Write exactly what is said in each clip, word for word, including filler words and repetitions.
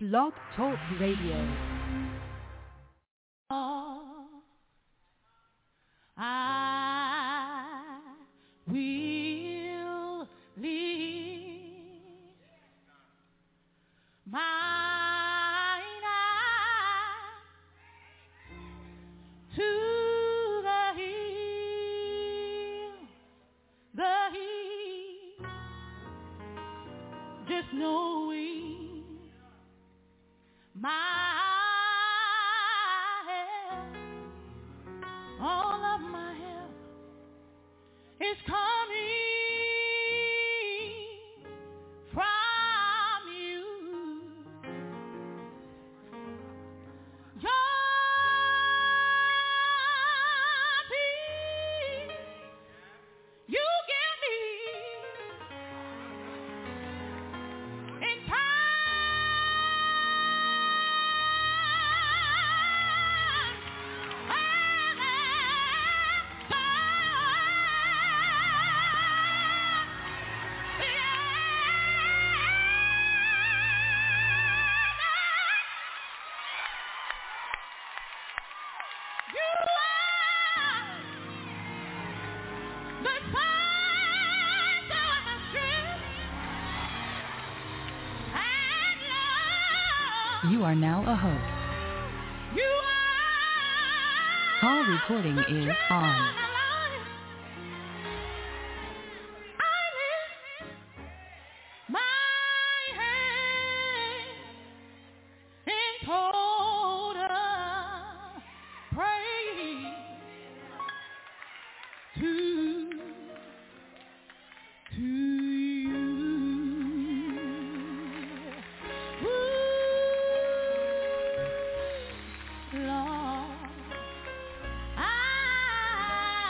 Blog Talk Radio. I will leave mine eye to the hill, the hill, just knowing my all of my help is coming from you. Your peace you give me in You are now a host. Call recording is on. I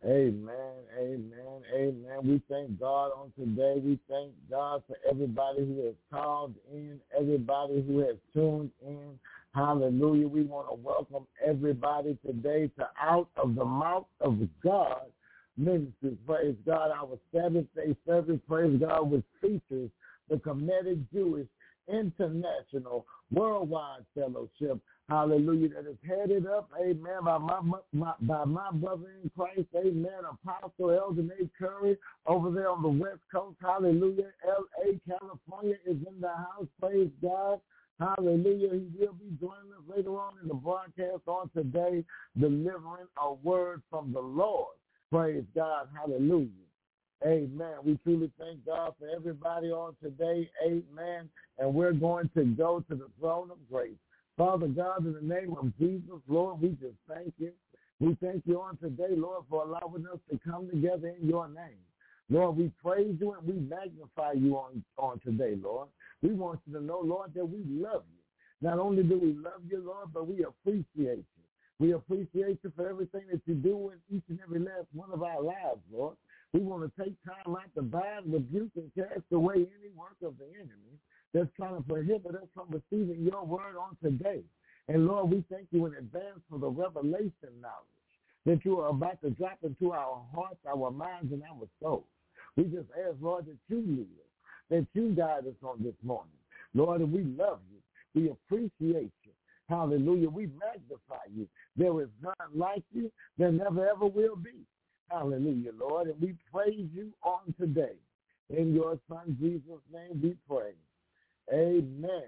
Amen, amen, amen. We thank God on today. We thank God for everybody who has called in, everybody who has tuned in. Hallelujah. We want to welcome everybody today to Out of the Mouth of God Ministries. Praise God. Our Sabbath day service, praise God, which features the Kemetic Jewish International Worldwide Fellowship. Hallelujah. That is headed up, amen, by my, my by my brother in Christ, amen, Apostle Elder Nate Curry over there on the West Coast. Hallelujah. L A, California is in the house. Praise God. Hallelujah. He will be joining us later on in the broadcast on today, delivering a word from the Lord. Praise God. Hallelujah. Amen. We truly thank God for everybody on today. Amen. And we're going to go to the throne of grace. Father God, in the name of Jesus, Lord, we just thank you. We thank you on today, Lord, for allowing us to come together in your name. Lord, we praise you and we magnify you on, on today, Lord. We want you to know, Lord, that we love you. Not only do we love you, Lord, but we appreciate you. We appreciate you for everything that you do in each and every last one of our lives, Lord. We want to take time out to bind, rebuke, and cast away any work of the enemy that's trying to prohibit us from receiving your word on today. And, Lord, we thank you in advance for the revelation knowledge that you are about to drop into our hearts, our minds, and our souls. We just ask, Lord, that you lead us, that you guide us on this morning. Lord, and we love you. We appreciate you. Hallelujah. We magnify you. There is none like you. There never, ever will be. Hallelujah, Lord. And we praise you on today. In your Son, Jesus' name, we pray. Amen.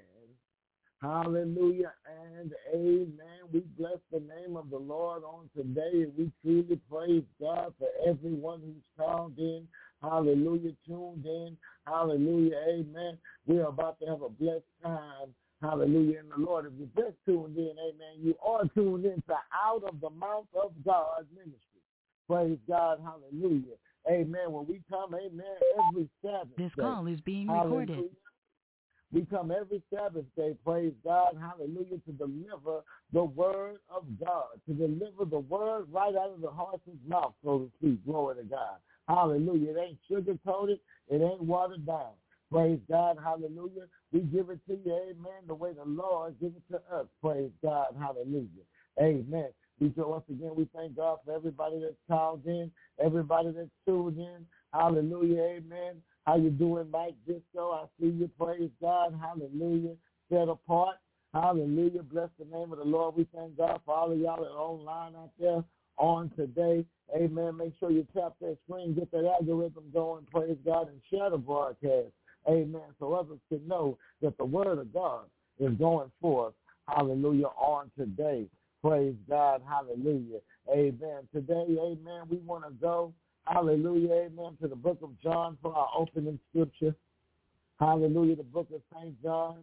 Hallelujah and amen. We bless the name of the Lord on today, and we truly praise God for everyone who's called in. Hallelujah, tuned in. Hallelujah, amen. We are about to have a blessed time. Hallelujah in the Lord. If you're just tuned in, amen, you are tuned in to Out of the Mouth of God Ministry. Praise God, hallelujah. Amen. When we come, amen, every Sabbath This day, call is being hallelujah. recorded. We come every Sabbath day, praise God, hallelujah, to deliver the word of God, to deliver the word right out of the horse's mouth, so to speak. Glory to God. Hallelujah. It ain't sugar-coated. It ain't watered down. Praise God. Hallelujah. We give it to you, amen, the way the Lord gives it to us. Praise God. Hallelujah. Amen. We so once again, we thank God for everybody that's called in, everybody that's tuned in. Hallelujah. Amen. How you doing, Mike Disco? I see you. Praise God. Hallelujah. Set apart. Hallelujah. Bless the name of the Lord. We thank God for all of y'all that are online out there on today. Amen. Make sure you tap that screen, get that algorithm going. Praise God, and share the broadcast. Amen. So others can know that the word of God is going forth. Hallelujah. On today. Praise God. Hallelujah. Amen. Today, amen, we want to go, hallelujah, amen, to the book of John for our opening scripture. Hallelujah, the book of Saint John.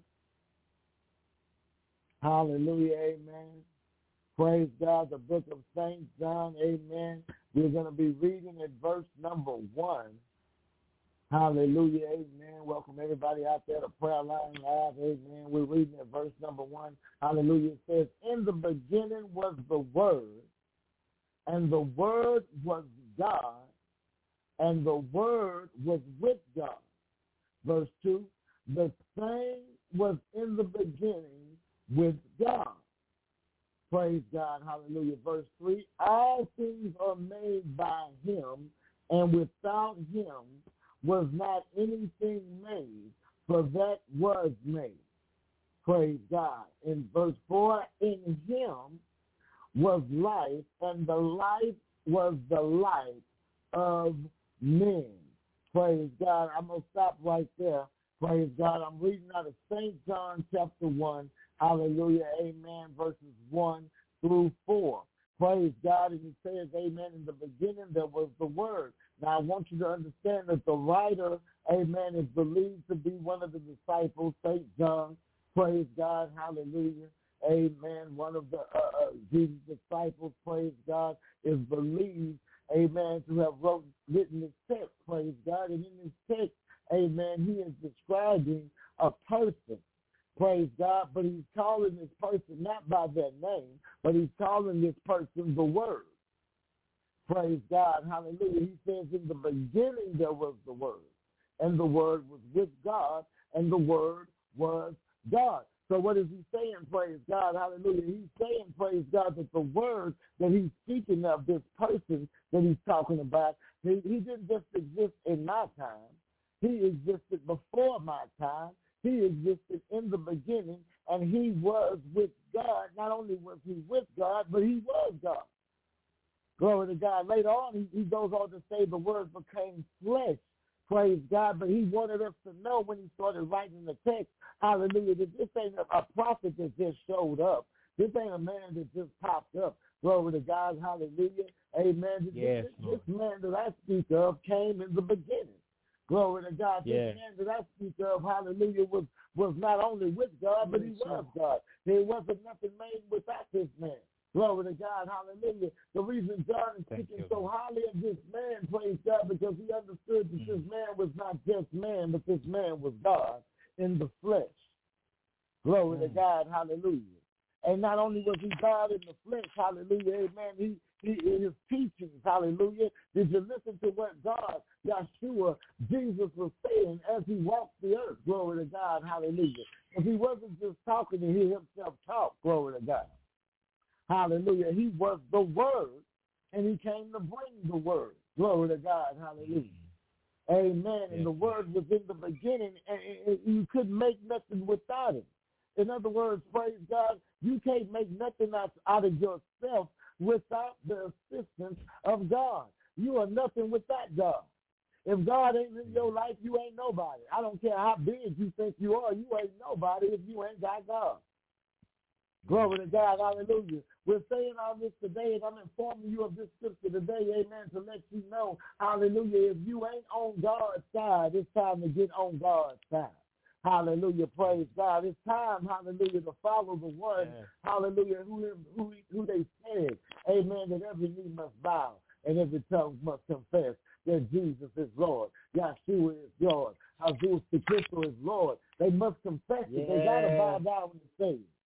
Hallelujah, amen. Praise God, the book of Saint John, amen. We're going to be reading at verse number one. Hallelujah, amen. Welcome everybody out there to Prayer Line Live, amen. We're reading at verse number one. Hallelujah. It says, in the beginning was the Word, and the Word was God, and the Word was with God. Verse two, the same was in the beginning with God. Praise God, hallelujah. Verse three, all things are made by him, and without him was not anything made, for that was made. Praise God. In verse four, in him was life, and the life was the light of men. Praise God. I'm going to stop right there. Praise God. I'm reading out of Saint John chapter one. Hallelujah. Amen. Verses one through four. Praise God. And he says, amen, in the beginning there was the Word. Now I want you to understand that the writer, amen, is believed to be one of the disciples, Saint John. Praise God. Hallelujah. Amen. One of the uh, uh, Jesus' disciples, praise God, is believed, amen, to have wrote, written this text, praise God. And in this text, amen, he is describing a person, praise God, but he's calling this person not by their name, but he's calling this person the Word. Praise God. Hallelujah. He says in the beginning there was the Word, and the Word was with God, and the Word was God. So what is he saying, praise God, hallelujah? He's saying, praise God, that the Word that he's speaking of, this person that he's talking about, he, he didn't just exist in my time. He existed before my time. He existed in the beginning, and he was with God. Not only was he with God, but he was God. Glory to God. Later on, he, he goes on to say the Word became flesh. Praise God. But he wanted us to know when he started writing the text, hallelujah, that this ain't a, a prophet that just showed up. This ain't a man that just popped up. Glory to God. Hallelujah. Amen. Yes, this, this man that I speak of came in the beginning. Glory to God. Yes. This man that I speak of, hallelujah, was, was not only with God, but he was God. There wasn't nothing made without this man. Glory to God, hallelujah. The reason John is speaking so highly of this man, praise God, because he understood that this man was not just man, but this man was God in the flesh. Glory to God, hallelujah. And not only was he God in the flesh, hallelujah, amen, he, he in his teachings, hallelujah, did you listen to what God, Yeshua, Jesus was saying as he walked the earth, glory to God, hallelujah. Because he wasn't just talking to hear himself talk, glory to God. Hallelujah. He was the Word, and he came to bring the Word. Glory to God. Hallelujah. Amen. And the Word was in the beginning, and you couldn't make nothing without it. In other words, praise God, you can't make nothing out, out of yourself without the assistance of God. You are nothing without God. If God ain't in your life, you ain't nobody. I don't care how big you think you are, you ain't nobody if you ain't got God. Glory to God, hallelujah. We're saying all this today, and I'm informing you of this scripture today, amen, to let you know, hallelujah, if you ain't on God's side, it's time to get on God's side. Hallelujah, praise God. It's time, hallelujah, to follow the one, yeah. hallelujah, who, who, who they said, amen, that every knee must bow and every tongue must confess that Jesus is Lord. Yeshua is Lord. Jesus Christ is Lord. They must confess yeah. it. They got to bow down and say it.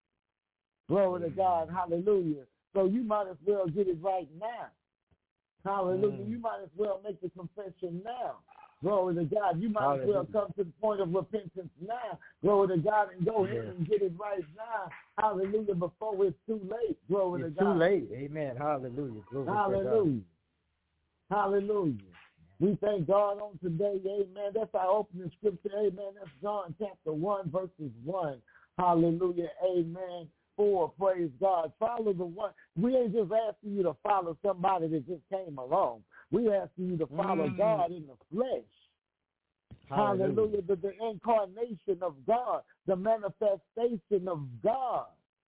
Glory to God, hallelujah. So you might as well get it right now. Hallelujah. Mm. You might as well make the confession now. Glory to God. You might hallelujah. as well come to the point of repentance now. Glory to God, and go ahead and get it right now. Hallelujah, before it's too late. Glory it's to God. too late. Amen. Hallelujah. Glory hallelujah. Hallelujah. We thank God on today. Amen. That's our opening scripture. Amen. That's John chapter one, verses one. Hallelujah. Amen. For praise God. Follow the one. We ain't just asking you to follow somebody that just came along. We asking you to follow mm. God in the flesh. Hallelujah. Hallelujah. The, the incarnation of God, the manifestation of God.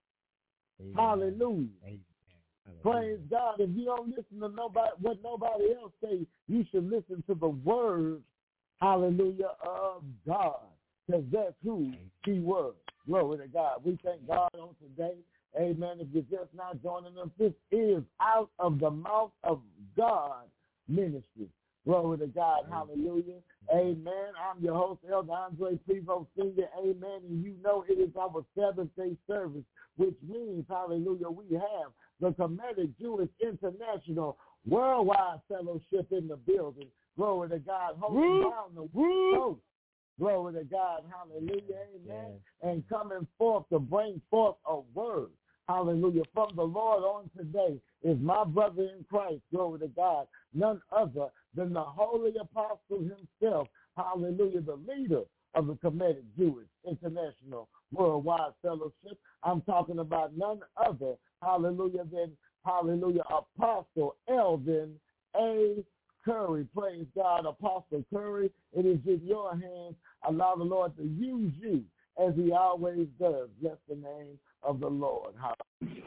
Amen. Hallelujah. Amen. Praise God. If you don't listen to nobody, what nobody else say, you should listen to the word, hallelujah, of God. Because that's who he was. Glory to God. We thank God on today. Amen. If you're just not joining us, this is Out of the Mouth of God ministry. Glory to God. Hallelujah. Amen. I'm your host, Elder Andre Prevost Senior Amen. And you know it is our seventh day service, which means, hallelujah, we have the Kemetic Jewish International Worldwide Fellowship in the building. Glory to God. Holding down the coast. Glory to God, hallelujah, amen, yeah. and coming forth to bring forth a word, hallelujah, from the Lord on today is my brother in Christ, glory to God, none other than the Holy Apostle himself, hallelujah, the leader of the Kemetic Jewish International Worldwide Fellowship. I'm talking about none other, hallelujah, than, hallelujah, Apostle Elvin A. Curry. Praise God, Apostle Curry. It is in your hands. Allow the Lord to use you as he always does. Bless the name of the Lord. Hallelujah.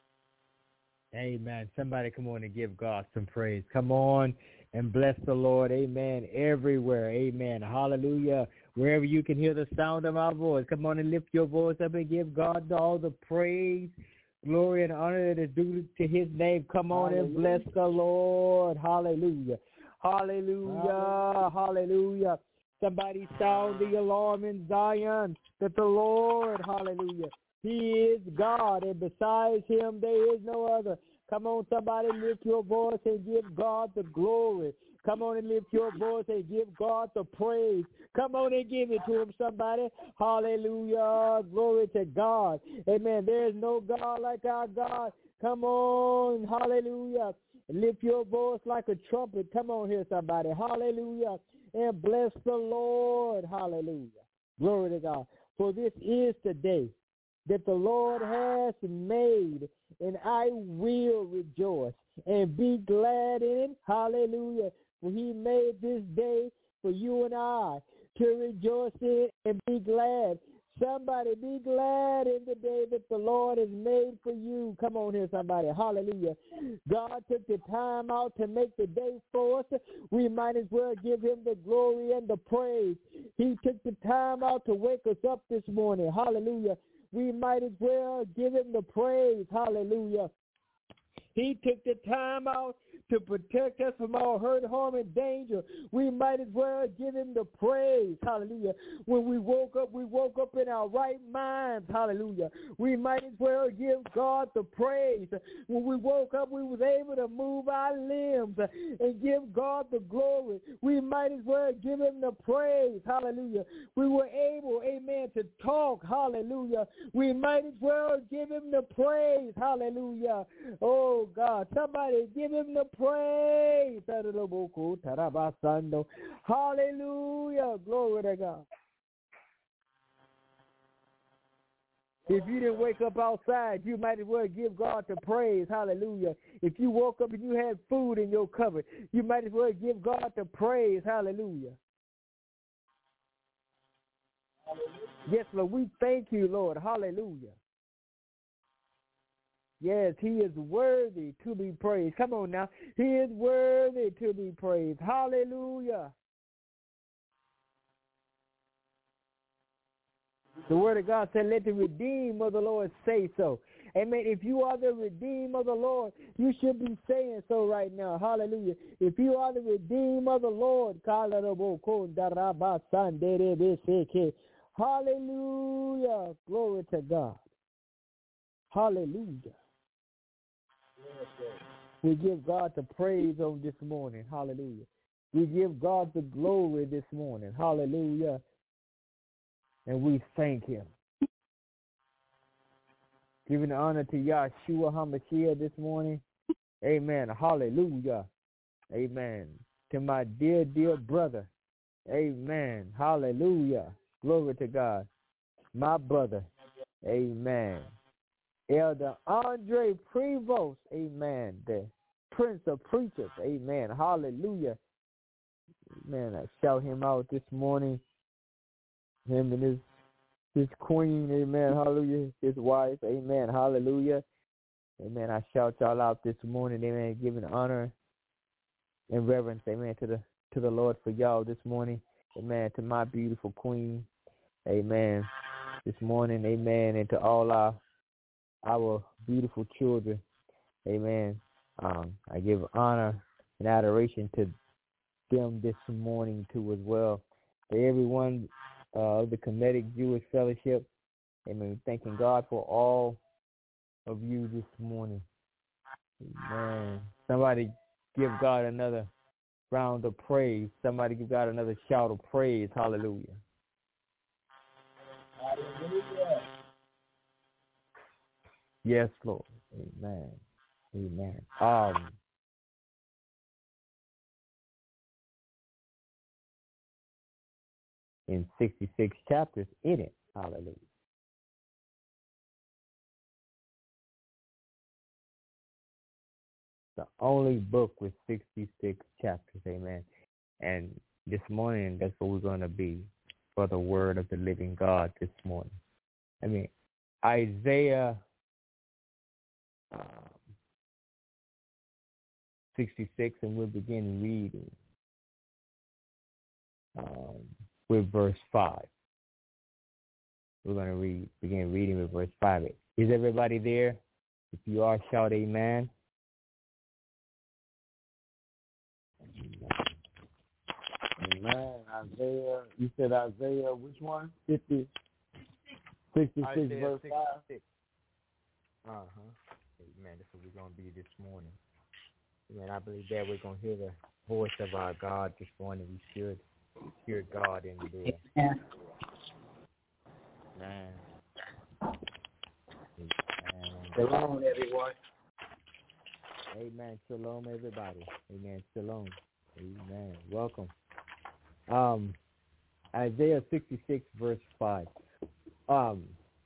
Amen. Somebody come on and give God some praise. Come on and bless the Lord. Amen. Everywhere. Amen. Hallelujah. Wherever you can hear the sound of our voice, come on and lift your voice up and give God all the praise, glory, and honor that is due to his name. Come on Hallelujah. And bless the Lord. Hallelujah. Hallelujah. Hallelujah. Hallelujah. Somebody sound the alarm in Zion that the Lord, hallelujah, He is God, and besides him there is no other. Come on, somebody, lift your voice and give God the glory. Come on and lift your voice and give God the praise. Come on and give it to him, somebody. Hallelujah. Glory to God. Amen. There is no God like our God. Come on. Hallelujah. Lift your voice like a trumpet. Come on here, somebody. Hallelujah. And bless the Lord. Hallelujah. Glory to God. For this is the day that the Lord has made, and I will rejoice and be glad in it. Hallelujah. For he made this day for you and I to rejoice in it and be glad. Somebody be glad in the day that the Lord has made for you. Come on here, somebody. Hallelujah. God took the time out to make the day for us. We might as well give him the glory and the praise. He took the time out to wake us up this morning. Hallelujah. We might as well give him the praise. Hallelujah. He took the time out to protect us from all hurt, harm, and danger. We might as well give him the praise. Hallelujah. When we woke up, we woke up in our right minds. Hallelujah. We might as well give God the praise. When we woke up, we was able to move our limbs and give God the glory. We might as well give him the praise. Hallelujah. We were able, amen, to talk. Hallelujah. We might as well give him the praise. Hallelujah. Oh, God. Somebody give him the praise. Hallelujah. Glory to God. If you didn't wake up outside, you might as well give God the praise. Hallelujah. If you woke up and you had food in your cupboard, you might as well give God the praise. Hallelujah. Yes, Lord, we thank you, Lord. Hallelujah. Yes, he is worthy to be praised. Come on now. He is worthy to be praised. Hallelujah. The word of God said, let the redeemed of the Lord say so. Amen. If you are the redeemed of the Lord, you should be saying so right now. Hallelujah. If you are the redeemed of the Lord, hallelujah. Glory to God. Hallelujah. We give God the praise on this morning. Hallelujah. We give God the glory this morning. Hallelujah. And we thank him. Giving honor to Yahshua HaMashiach this morning. Amen. Hallelujah. Amen. To my dear, dear brother. Amen. Hallelujah. Glory to God. My brother. Amen. Elder Andre Prevost, amen, the Prince of Preachers, amen, hallelujah. Man, I shout him out this morning, him and his his queen, amen, hallelujah, his wife, amen, hallelujah. Amen, I shout y'all out this morning, amen, giving honor and reverence, amen, to the to the Lord for y'all this morning, amen, to my beautiful queen, amen, this morning, amen, and to all our our beautiful children, amen. Um, I give honor and adoration to them this morning too as well. To everyone uh, of the Kemetic Jewish Fellowship, amen. Thanking God for all of you this morning. Amen. Somebody give God another round of praise. Somebody give God another shout of praise. Hallelujah. Hallelujah. Yes, Lord. Amen. Amen. Um, in sixty-six chapters in it. Hallelujah. The only book with sixty-six chapters. Amen. And this morning, that's what we're going to be for the word of the living God this morning. I mean, Isaiah um, sixty-six, and we'll begin reading um, with verse five. We're going to read, begin reading with verse five. Is everybody there? If you are, shout amen. Amen. Isaiah, you said Isaiah, which one? fifty. sixty-six Isaiah verse five. sixty-six. Uh-huh. Amen. That's what we're going to be this morning. Amen. I believe that we're going to hear the voice of our God this morning. We should hear God in there. Yeah. Man. Shalom, everyone. Amen. Shalom, everybody. Amen. Shalom. Amen. Welcome. Um, Isaiah sixty-six, verse five. Um,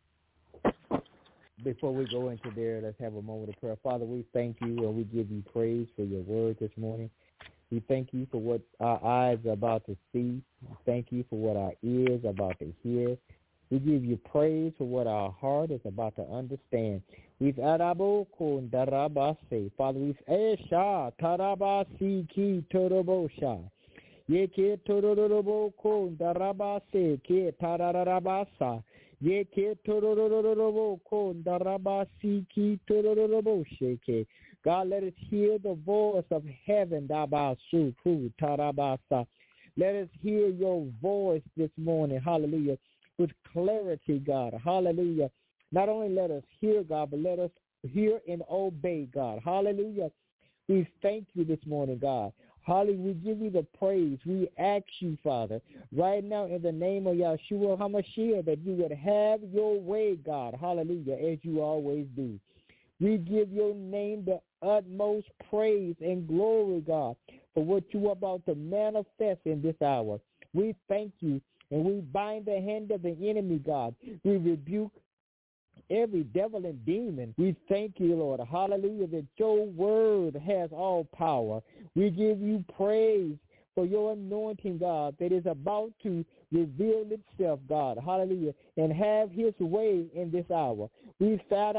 before we go into there, let's have a moment of prayer. Father, we thank you and we give you praise for your word this morning. We thank you for what our eyes are about to see. We thank you for what our ears are about to hear. We give you praise for what our heart is about to understand. We've Arabo Kundarabase. Father, we've Esha Tarabasi Ki Torobosha. Yeke Tororobo Kundarabase Ki Tararabasa. Yeke Tororobo Kundarabasi Ki Tororoboshe. God, let us hear the voice of heaven. Dabasu Ku Tarabasa. Let us hear your voice this morning. Hallelujah. With clarity, God. Hallelujah. Not only let us hear, God, but let us hear and obey, God. Hallelujah. We thank you this morning, God. Hallelujah. We give you the praise. We ask you, Father, right now in the name of Yahshua HaMashiach, that you would have your way, God. Hallelujah, as you always do. We give your name the utmost praise and glory, God, for what you are about to manifest in this hour. We thank you. And we bind the hand of the enemy, God. We rebuke every devil and demon. We thank you, Lord. Hallelujah, that your word has all power. We give you praise for your anointing, God, that is about to reveal itself, God. Hallelujah. And have his way in this hour. We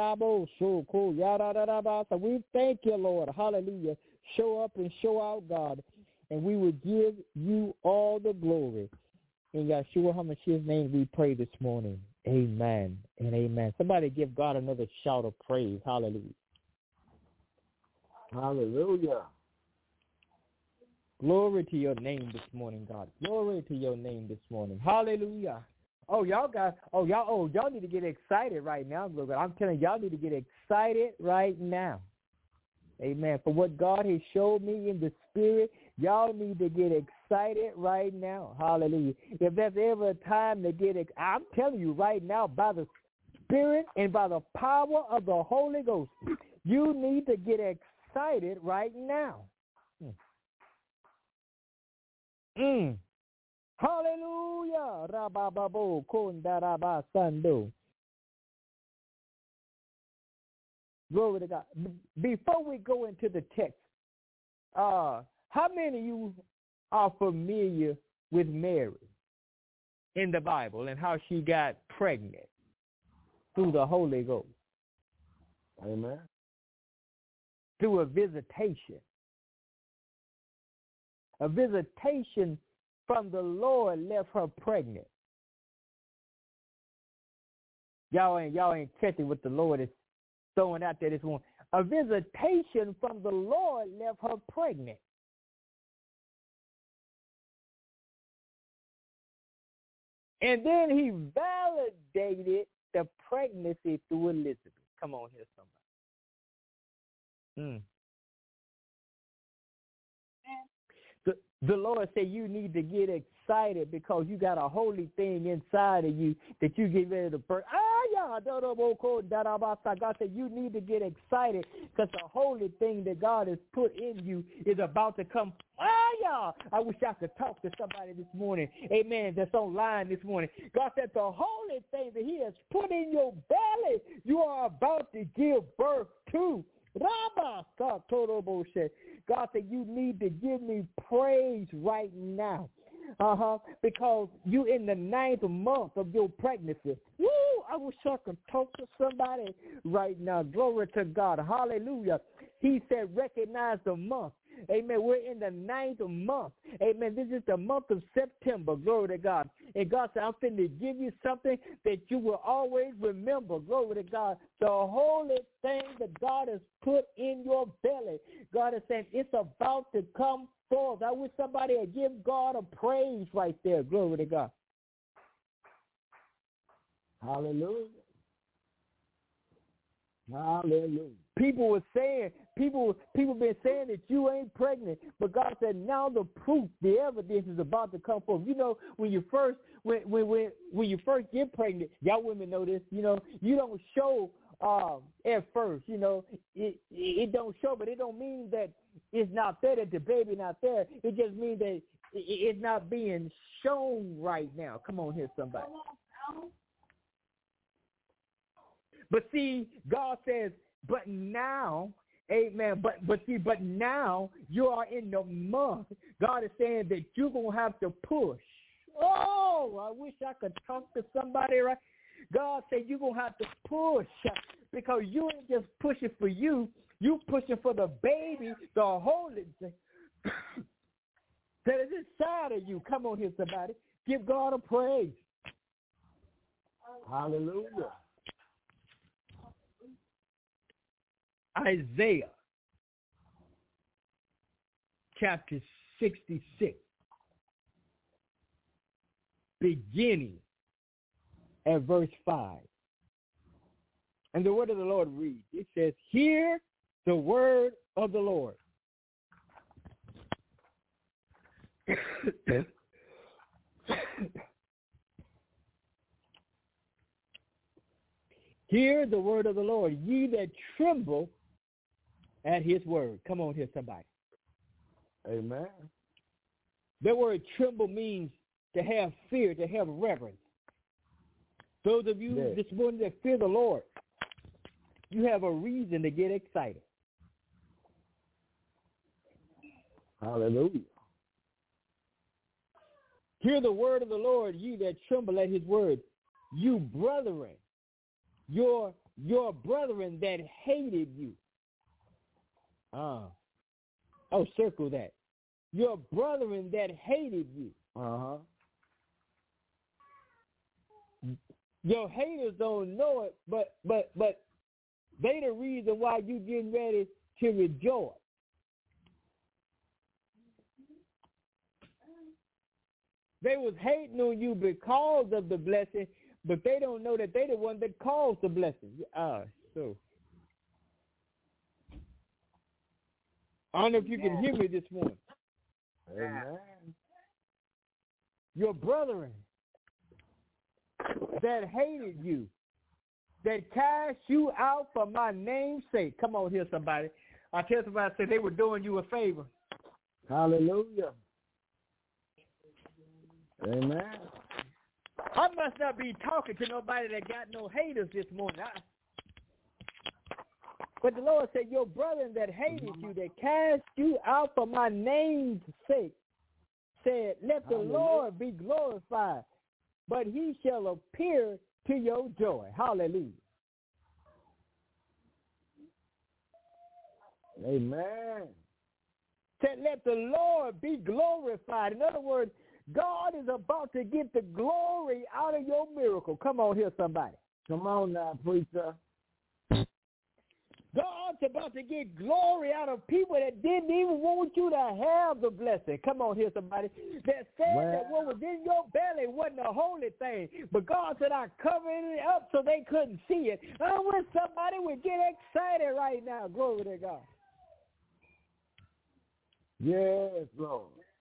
we thank you, Lord. Hallelujah. Show up and show out, God. And we will give you all the glory. In Yahshua HaMashiach's name we pray this morning. Amen and amen. Somebody give God another shout of praise. Hallelujah. Hallelujah. Glory to your name this morning, God. Glory to your name this morning. Hallelujah. Oh, y'all got, oh, y'all, oh, y'all need to get excited right now. I'm telling you, y'all need to get excited right now. Amen. For what God has showed me in the spirit, y'all need to get excited right now. Hallelujah. If there's ever a time to get excited, I'm telling you right now, by the Spirit and by the power of the Holy Ghost, you need to get excited right now. Mm. Mm. Hallelujah. Rabababo kondarabasando. Glory to God. Before we go into the text, uh, how many of you are familiar with Mary in the Bible and how she got pregnant through the Holy Ghost? Amen. Through a visitation. A visitation from the Lord left her pregnant. Y'all ain't, y'all ain't catching what the Lord is throwing out there this morning. A visitation from the Lord left her pregnant. And then he validated the pregnancy through Elizabeth. Come on here, somebody. Mm. The, the Lord said you need to get excited because you got a holy thing inside of you that you get ready to birth. Ah, yeah. God said you need to get excited because the holy thing that God has put in you is about to come. Ah, yeah. I wish I could talk to somebody this morning. Amen. That's online this morning. God said the holy thing that he has put in your belly, you are about to give birth to. God said you need to give me praise right now. Uh-huh. Because you in the ninth month of your pregnancy. Woo! I wish I could talk to somebody right now. Glory to God. Hallelujah. He said recognize the month. Amen. We're in the ninth month. Amen. This is the month of September. Glory to God. And God said, I'm finna to give you something that you will always remember. Glory to God. The holy thing that God has put in your belly. God is saying it's about to come forth. I wish somebody would give God a praise right there. Glory to God. Hallelujah. Hallelujah. People were saying, people people been saying that you ain't pregnant, but God said now the proof, the evidence is about to come forth. You know, when you first when when when, when you first get pregnant, y'all women know this, you know, you don't show um at first, you know, it it don't show, but it don't mean that it's not there, that the baby not there. It just means that it's not being shown right now. Come on here, somebody. But see, God says, but now, amen, but but see, but now you are in the month. God is saying that you're going to have to push. Oh, I wish I could talk to somebody, right? God said you're going to have to push because you ain't just pushing for you. You pushing for the baby, the Holy that is inside of you. Come on here, somebody. Give God a praise. Hallelujah. Isaiah chapter sixty-six, beginning at verse five. And the word of the Lord reads, it says, hear the word of the Lord. Hear the word of the Lord, ye that tremble at his word. Come on here, somebody. Amen. That word tremble means to have fear, to have reverence. Those of you yes. this morning that fear the Lord, you have a reason to get excited. Hallelujah. Hear the word of the Lord, ye that tremble at his word. You brethren, your your brethren that hated you. Ah. Oh, circle that. Your brethren that hated you. Uh-huh. Your haters don't know it, but but but they the reason why you getting ready to rejoice. They was hating on you because of the blessing, but they don't know that they the one that caused the blessing. Ah, so I don't know if you can hear me this morning. Amen. Your brethren that hated you, that cast you out for my name's sake. Come on here, somebody. I tell somebody, I said they were doing you a favor. Hallelujah. Amen. I must not be talking to nobody that got no haters this morning. I, but the Lord said, your brethren that hated you, that cast you out for my name's sake, said, let the Hallelujah. Lord be glorified, but he shall appear to your joy. Hallelujah. Amen. Said, let the Lord be glorified. In other words, God is about to get the glory out of your miracle. Come on here, somebody. Come on now, preacher. God's about to get glory out of people that didn't even want you to have the blessing. Come on here, somebody. That said well, that what was in your belly wasn't a holy thing. But God said, I covered it up so they couldn't see it. I wish somebody would get excited right now. Glory to God. Yes, Lord.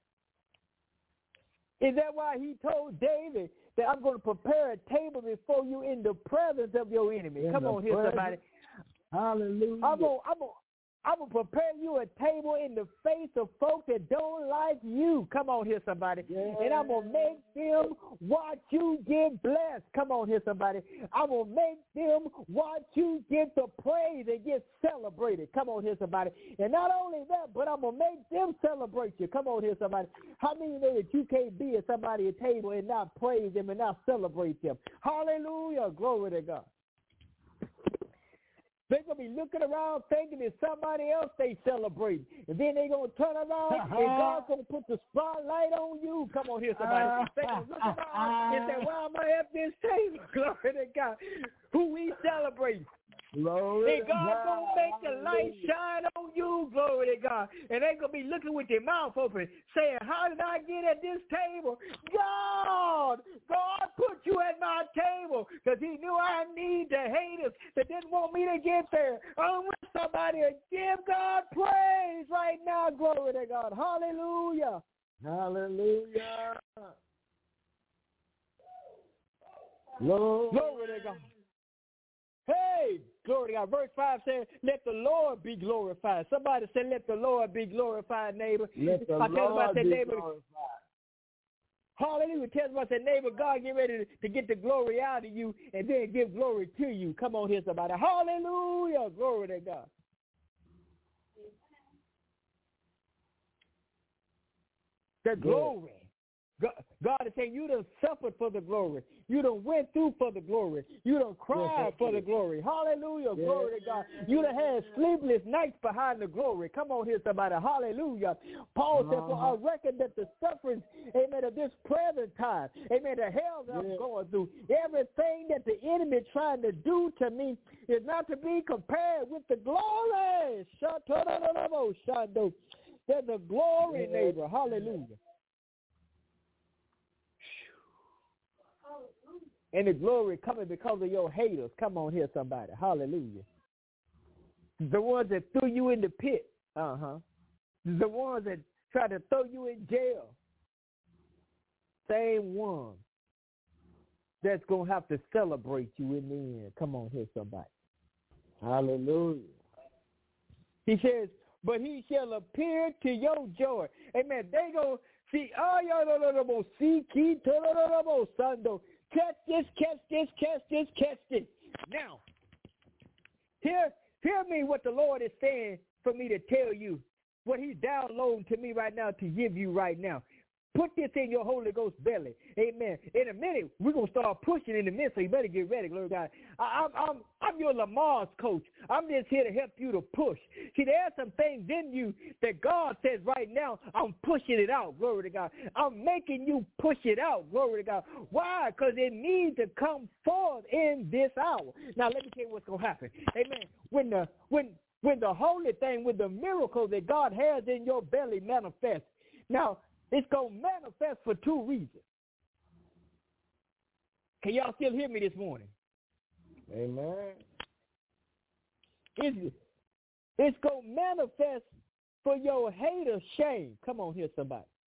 Is that why he told David that I'm going to prepare a table before you in the presence of your enemy? In Come on here, presence. somebody. Hallelujah. I'm going I'm to I'm gonna prepare you a table in the face of folks that don't like you. Come on here, somebody. Yes. And I'm going to make them watch you get blessed. Come on here, somebody. I'm going to make them watch you get the praise and get celebrated. Come on here, somebody. And not only that, but I'm going to make them celebrate you. Come on here, somebody. How many know that you can't be at somebody's table and not praise them and not celebrate them? Hallelujah. Glory to God. They're going to be looking around thinking it's somebody else they celebrate. And then they're going to turn around and God's going to put the spotlight on you. Come on here, somebody. They're going to look around and say, why am I at this table? Glory to God. Who we celebrate. Glory and God's going to make the light shine on you. Glory to God. And they're going to be looking with their mouth open, saying, how did I get at this table? God, God put you at my table because he knew I need the haters that didn't want me to get there. I want somebody to give God praise right now. Glory to God. Hallelujah. Hallelujah. Glory. Glory to God. Hey, glory to God. Verse five says, let the Lord be glorified. Somebody say, let the Lord be glorified, neighbor. Let the I tell Lord about that be neighbor. glorified. Hallelujah. Tell about that neighbor, God get ready to, to get the glory out of you and then give glory to you. Come on here, somebody. Hallelujah. Glory to God. The glory. God, God is saying you done suffered for the glory. You done went through for the glory. You done cried for the glory. Hallelujah. Yeah. Glory to God. You done had sleepless nights behind the glory. Come on here, somebody. Hallelujah. Paul uh-huh. said, for I reckon that the sufferings, amen, of this present time, amen, the hell that yeah. I'm going through, everything that the enemy is trying to do to me is not to be compared with the glory. There's a glory, yeah. neighbor. Hallelujah. And the glory coming because of your haters. Come on here, somebody. Hallelujah. The ones that threw you in the pit. Uh-huh. The ones that tried to throw you in jail. Same one that's going to have to celebrate you in the end. Come on here, somebody. Hallelujah. He says, but he shall appear to your joy. Amen. They go see, oh, y'all see, key, sando. Catch this, catch this, catch this, catch this. Now, hear, hear me what the Lord is saying for me to tell you, what he's downloading to me right now to give you right now. Put this in your Holy Ghost belly. Amen. In a minute, we're going to start pushing in the midst, so you better get ready, glory to God. I, I'm, I'm, I'm your Lamar's coach. I'm just here to help you to push. See, there are some things in you that God says right now, I'm pushing it out, glory to God. I'm making you push it out, glory to God. Why? Because it needs to come forth in this hour. Now, let me tell you what's going to happen. Amen. When the, when, when the holy thing, when the miracle that God has in your belly manifests. Now, it's going to manifest for two reasons. Can y'all still hear me this morning? Amen. It's, it's going to manifest for your haters' shame. Come on here, somebody.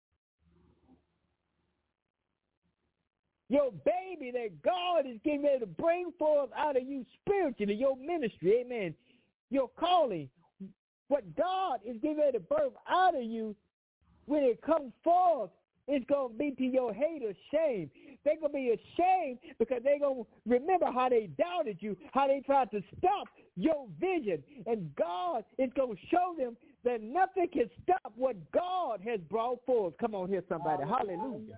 Your baby that God is getting ready to bring forth out of you spiritually, your ministry, amen, your calling, what God is getting ready to birth out of you, when it comes forth, it's going to be to your haters' shame. They're going to be ashamed because they're going to remember how they doubted you, how they tried to stop your vision. And God is going to show them that nothing can stop what God has brought forth. Come on here, somebody. Hallelujah.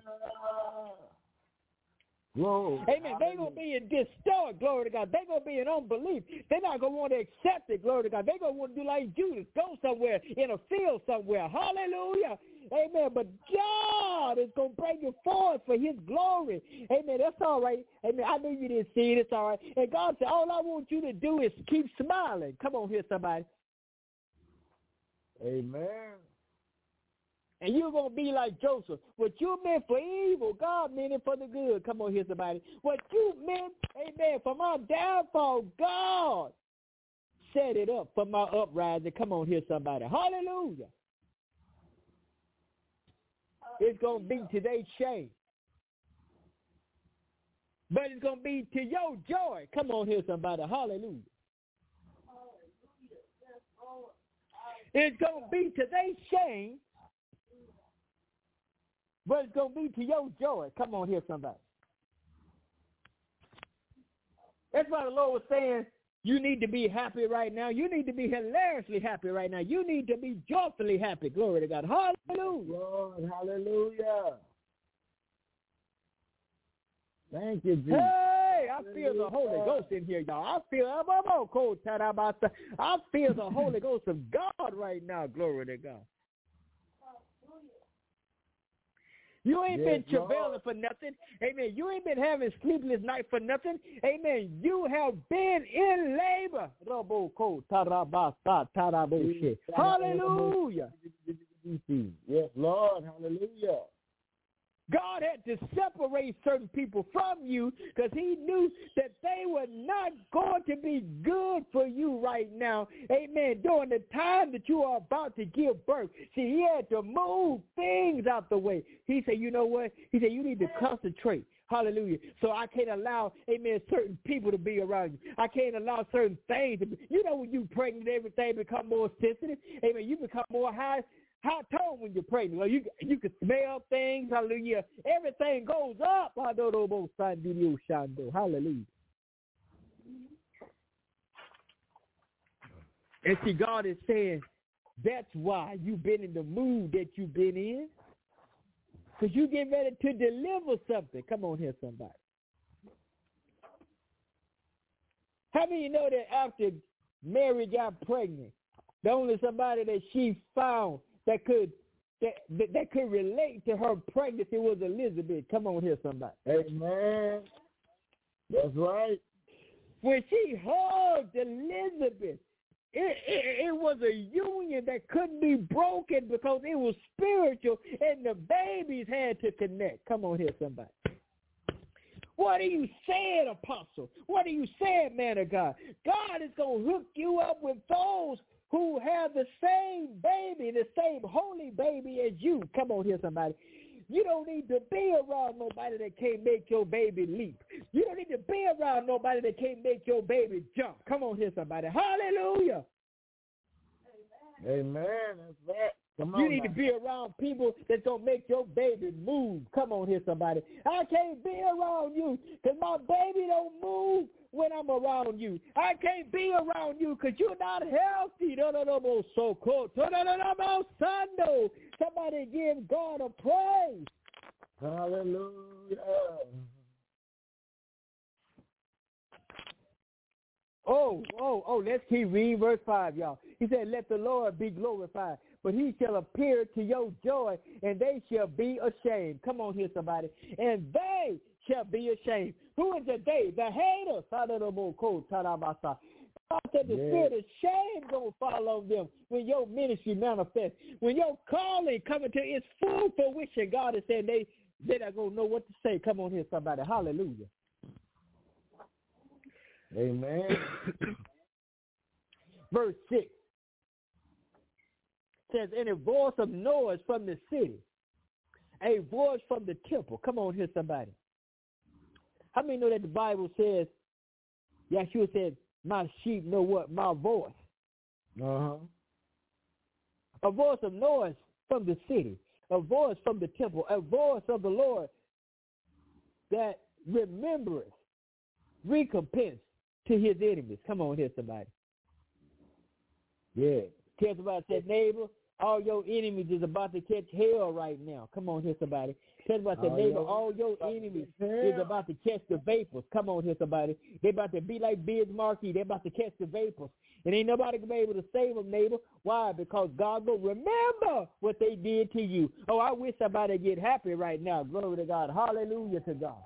Whoa. Amen. They're going to be in distort, glory to God. They're going to be in unbelief. They're not going to want to accept it, glory to God. They're going to want to do like Judas, go somewhere in a field somewhere. Hallelujah. Amen. But God is going to bring you forward for his glory. Amen. That's all right. Amen. I know you didn't see it. It's all right. And God said, all I want you to do is keep smiling. Come on here, somebody. Amen. And you're going to be like Joseph. What you meant for evil, God meant it for the good. Come on here, somebody. What you meant, amen, for my downfall, God set it up for my uprising. Come on here, somebody. Hallelujah. It's going to be today's shame. But it's going to be to your joy. Come on here, somebody. Hallelujah. It's going to be today's shame. But it's going to be to your joy. Come on here, somebody. That's why the Lord was saying, you need to be happy right now. You need to be hilariously happy right now. You need to be joyfully happy. Glory to God. Hallelujah. Lord, hallelujah. Thank you, Jesus. Hey, I feel the Holy Ghost in here, y'all. I feel I feel the Holy Ghost of God right now. Glory to God. You ain't Yes, been travailing for nothing. Amen. You ain't been having sleepless night for nothing. Amen. You have been in labor. Hallelujah. Yes, Lord. Hallelujah. God had to separate certain people from you because he knew that they were not going to be good for you right now. Amen. During the time that you are about to give birth. See, he had to move things out the way. He said, you know what? He said, you need to concentrate. Hallelujah. So I can't allow, amen, certain people to be around you. I can't allow certain things to be. You know, when you pregnant, everything become more sensitive. Amen. You become more high. High tone when you're pregnant. Well, you you can smell things. Hallelujah. Everything goes up. Hallelujah. And see, God is saying that's why you've been in the mood that you've been in. Because you get ready to deliver something. Come on here, somebody. How many of you know that after Mary got pregnant, the only somebody that she found that could that, that that could relate to her pregnancy was Elizabeth. Come on here, somebody. Amen. That's right. When she hugged Elizabeth, it, it, it was a union that couldn't be broken because it was spiritual and the babies had to connect. Come on here, somebody. What are you saying, apostle? What are you saying, man of God? God is going to hook you up with those who have the same baby, the same holy baby as you. Come on here, somebody. You don't need to be around nobody that can't make your baby leap. You don't need to be around nobody that can't make your baby jump. Come on here, somebody. Hallelujah. Amen. That's right. Come on You need now. to be around people that's going to make your baby move. Come on here, somebody. I can't be around you because my baby don't move when I'm around you. I can't be around you because you're not healthy. No, no, no, no, so cool. No, no, no, no, no, Sando. Somebody give God a praise. Hallelujah. Oh, oh, oh, let's keep reading verse five, y'all. He said, let the Lord be glorified, but he shall appear to your joy, and they shall be ashamed. Come on here, somebody. And they shall be ashamed. Who is the they? The haters. God said the Yeah. spirit of shame going to fall on them when your ministry manifests. When your calling coming to its full fruition, God is saying they, they're not going to know what to say. Come on here, somebody. Hallelujah. Amen. Verse six says, and a voice of noise from the city, a voice from the temple. Come on here, somebody. How many know that the Bible says, Yeshua said, my sheep know what? My voice. Uh-huh. A voice of noise from the city, a voice from the temple, a voice of the Lord that remembereth, recompense to his enemies. Come on here, somebody. Yeah. Tell somebody, said, neighbor, all your enemies is about to catch hell right now. Come on here, somebody. Tell somebody, said, All neighbor, your all your enemies is about to catch the vapors. Come on here, somebody. They're about to be like Biz Markie. They're about to catch the vapors. And ain't nobody gonna be able to save them, neighbor. Why? Because God will remember what they did to you. Oh, I wish somebody get happy right now. Glory to God. Hallelujah to God.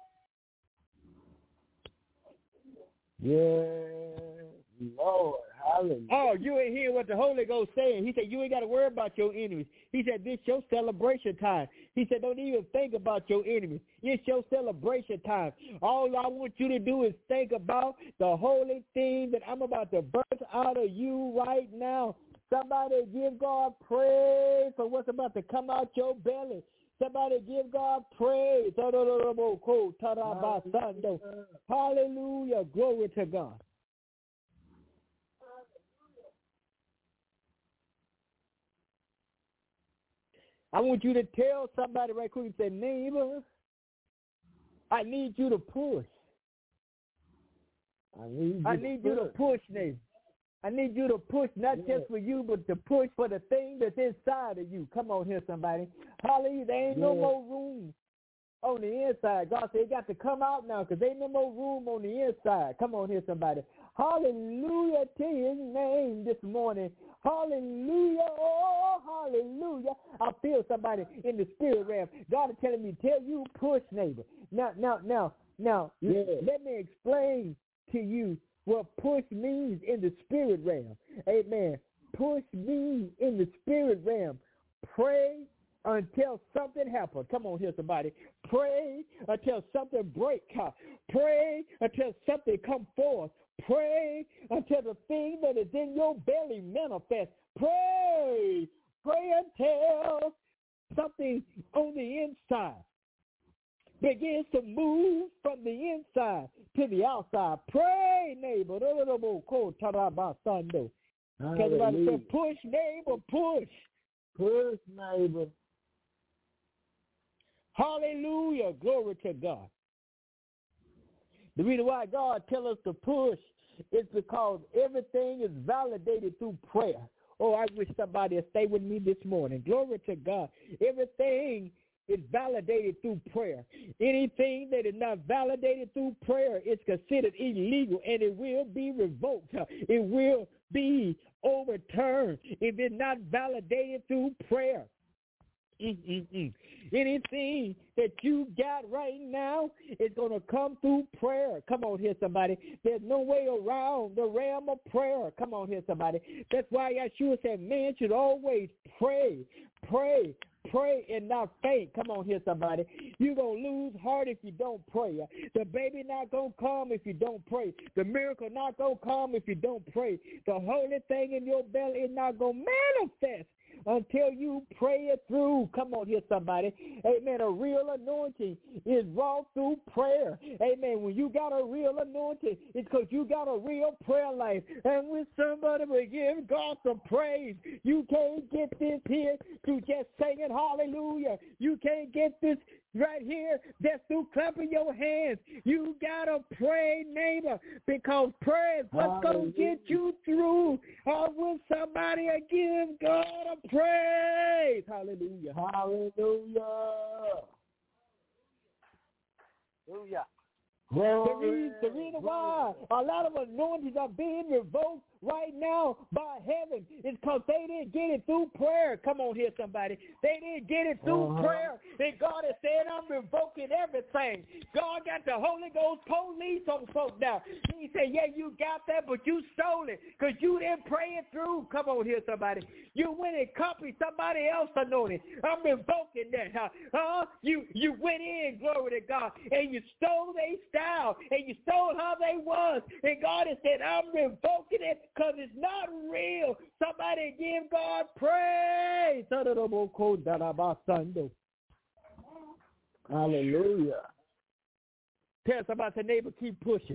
Yes, Lord. Hallelujah. Oh, you ain't hear what the Holy Ghost saying. He said, you ain't got to worry about your enemies. He said, this your celebration time. He said, don't even think about your enemies. It's your celebration time. All I want you to do is think about the holy thing that I'm about to burst out of you right now. Somebody give God praise for what's about to come out your belly. Somebody give God praise. Hallelujah. Glory to God. I want you to tell somebody right quick and say, neighbor, I need you to push. I need you, I to, need push. you to push, neighbor. I need you to push not Yeah. just for you, but to push for the thing that's inside of you. Come on here, somebody. Hallelujah. There ain't no Yeah. more room on the inside. God said it got to come out now because there ain't no more room on the inside. Come on here, somebody. Hallelujah to his name this morning. Hallelujah. Oh, hallelujah. I feel somebody in the spirit realm. God is telling me, tell you, push, neighbor. Now, now, now, now, yeah. Let me explain to you what push means in the spirit realm. Amen. Push means in the spirit realm. Pray until something happens. Come on here, somebody. Pray until something breaks. Pray until something comes forth. Pray until the thing that is in your belly manifests. Pray. Pray until something on the inside begins to move from the inside to the outside. Pray, neighbor. Everybody say, push, neighbor, push. Push, neighbor. Hallelujah. Glory to God. The reason why God tells us to push is because everything is validated through prayer. Oh, I wish somebody would stay with me this morning. Glory to God. Everything is validated through prayer. Anything that is not validated through prayer is considered illegal, and it will be revoked. It will be overturned if it's not validated through prayer. Mm-mm-mm. Anything that you got right now is going to come through prayer. Come on here, somebody. There's no way around the realm of prayer. Come on here, somebody. That's why Yeshua said man should always pray, pray, pray and not faint. Come on here, somebody. You're going to lose heart if you don't pray. The baby not going to come if you don't pray. The miracle not going to come if you don't pray. The holy thing in your belly is not going to manifest until you pray it through. Come on here, somebody. Amen. A real anointing is wrought through prayer. Amen. When you got a real anointing, it's because you got a real prayer life. And when somebody will give God some praise, you can't get this here through just singing hallelujah. You can't get this right here just through clapping your hands. You got to pray, neighbor, because prayer is what's going to get you through. Or will somebody give God a praise? Hallelujah. Hallelujah. Hallelujah. The reason, the reason why a lot of anointings are being revoked right now by heaven is because they didn't get it through prayer. Come on here, somebody. They didn't get it through uh-huh. prayer. And God has said, I'm revoking everything. God got the Holy Ghost police on folks now. He said, yeah, you got that, but you stole it because you didn't pray it through. Come on here, somebody. You went and copied somebody else's anointing. I'm revoking that. Huh? Uh, you, you went in, glory to God, and you stole their style, and you stole how they was. And God has said, I'm revoking it because it's not real. Somebody give God praise. Hallelujah. Tell somebody, say, neighbor, keep pushing.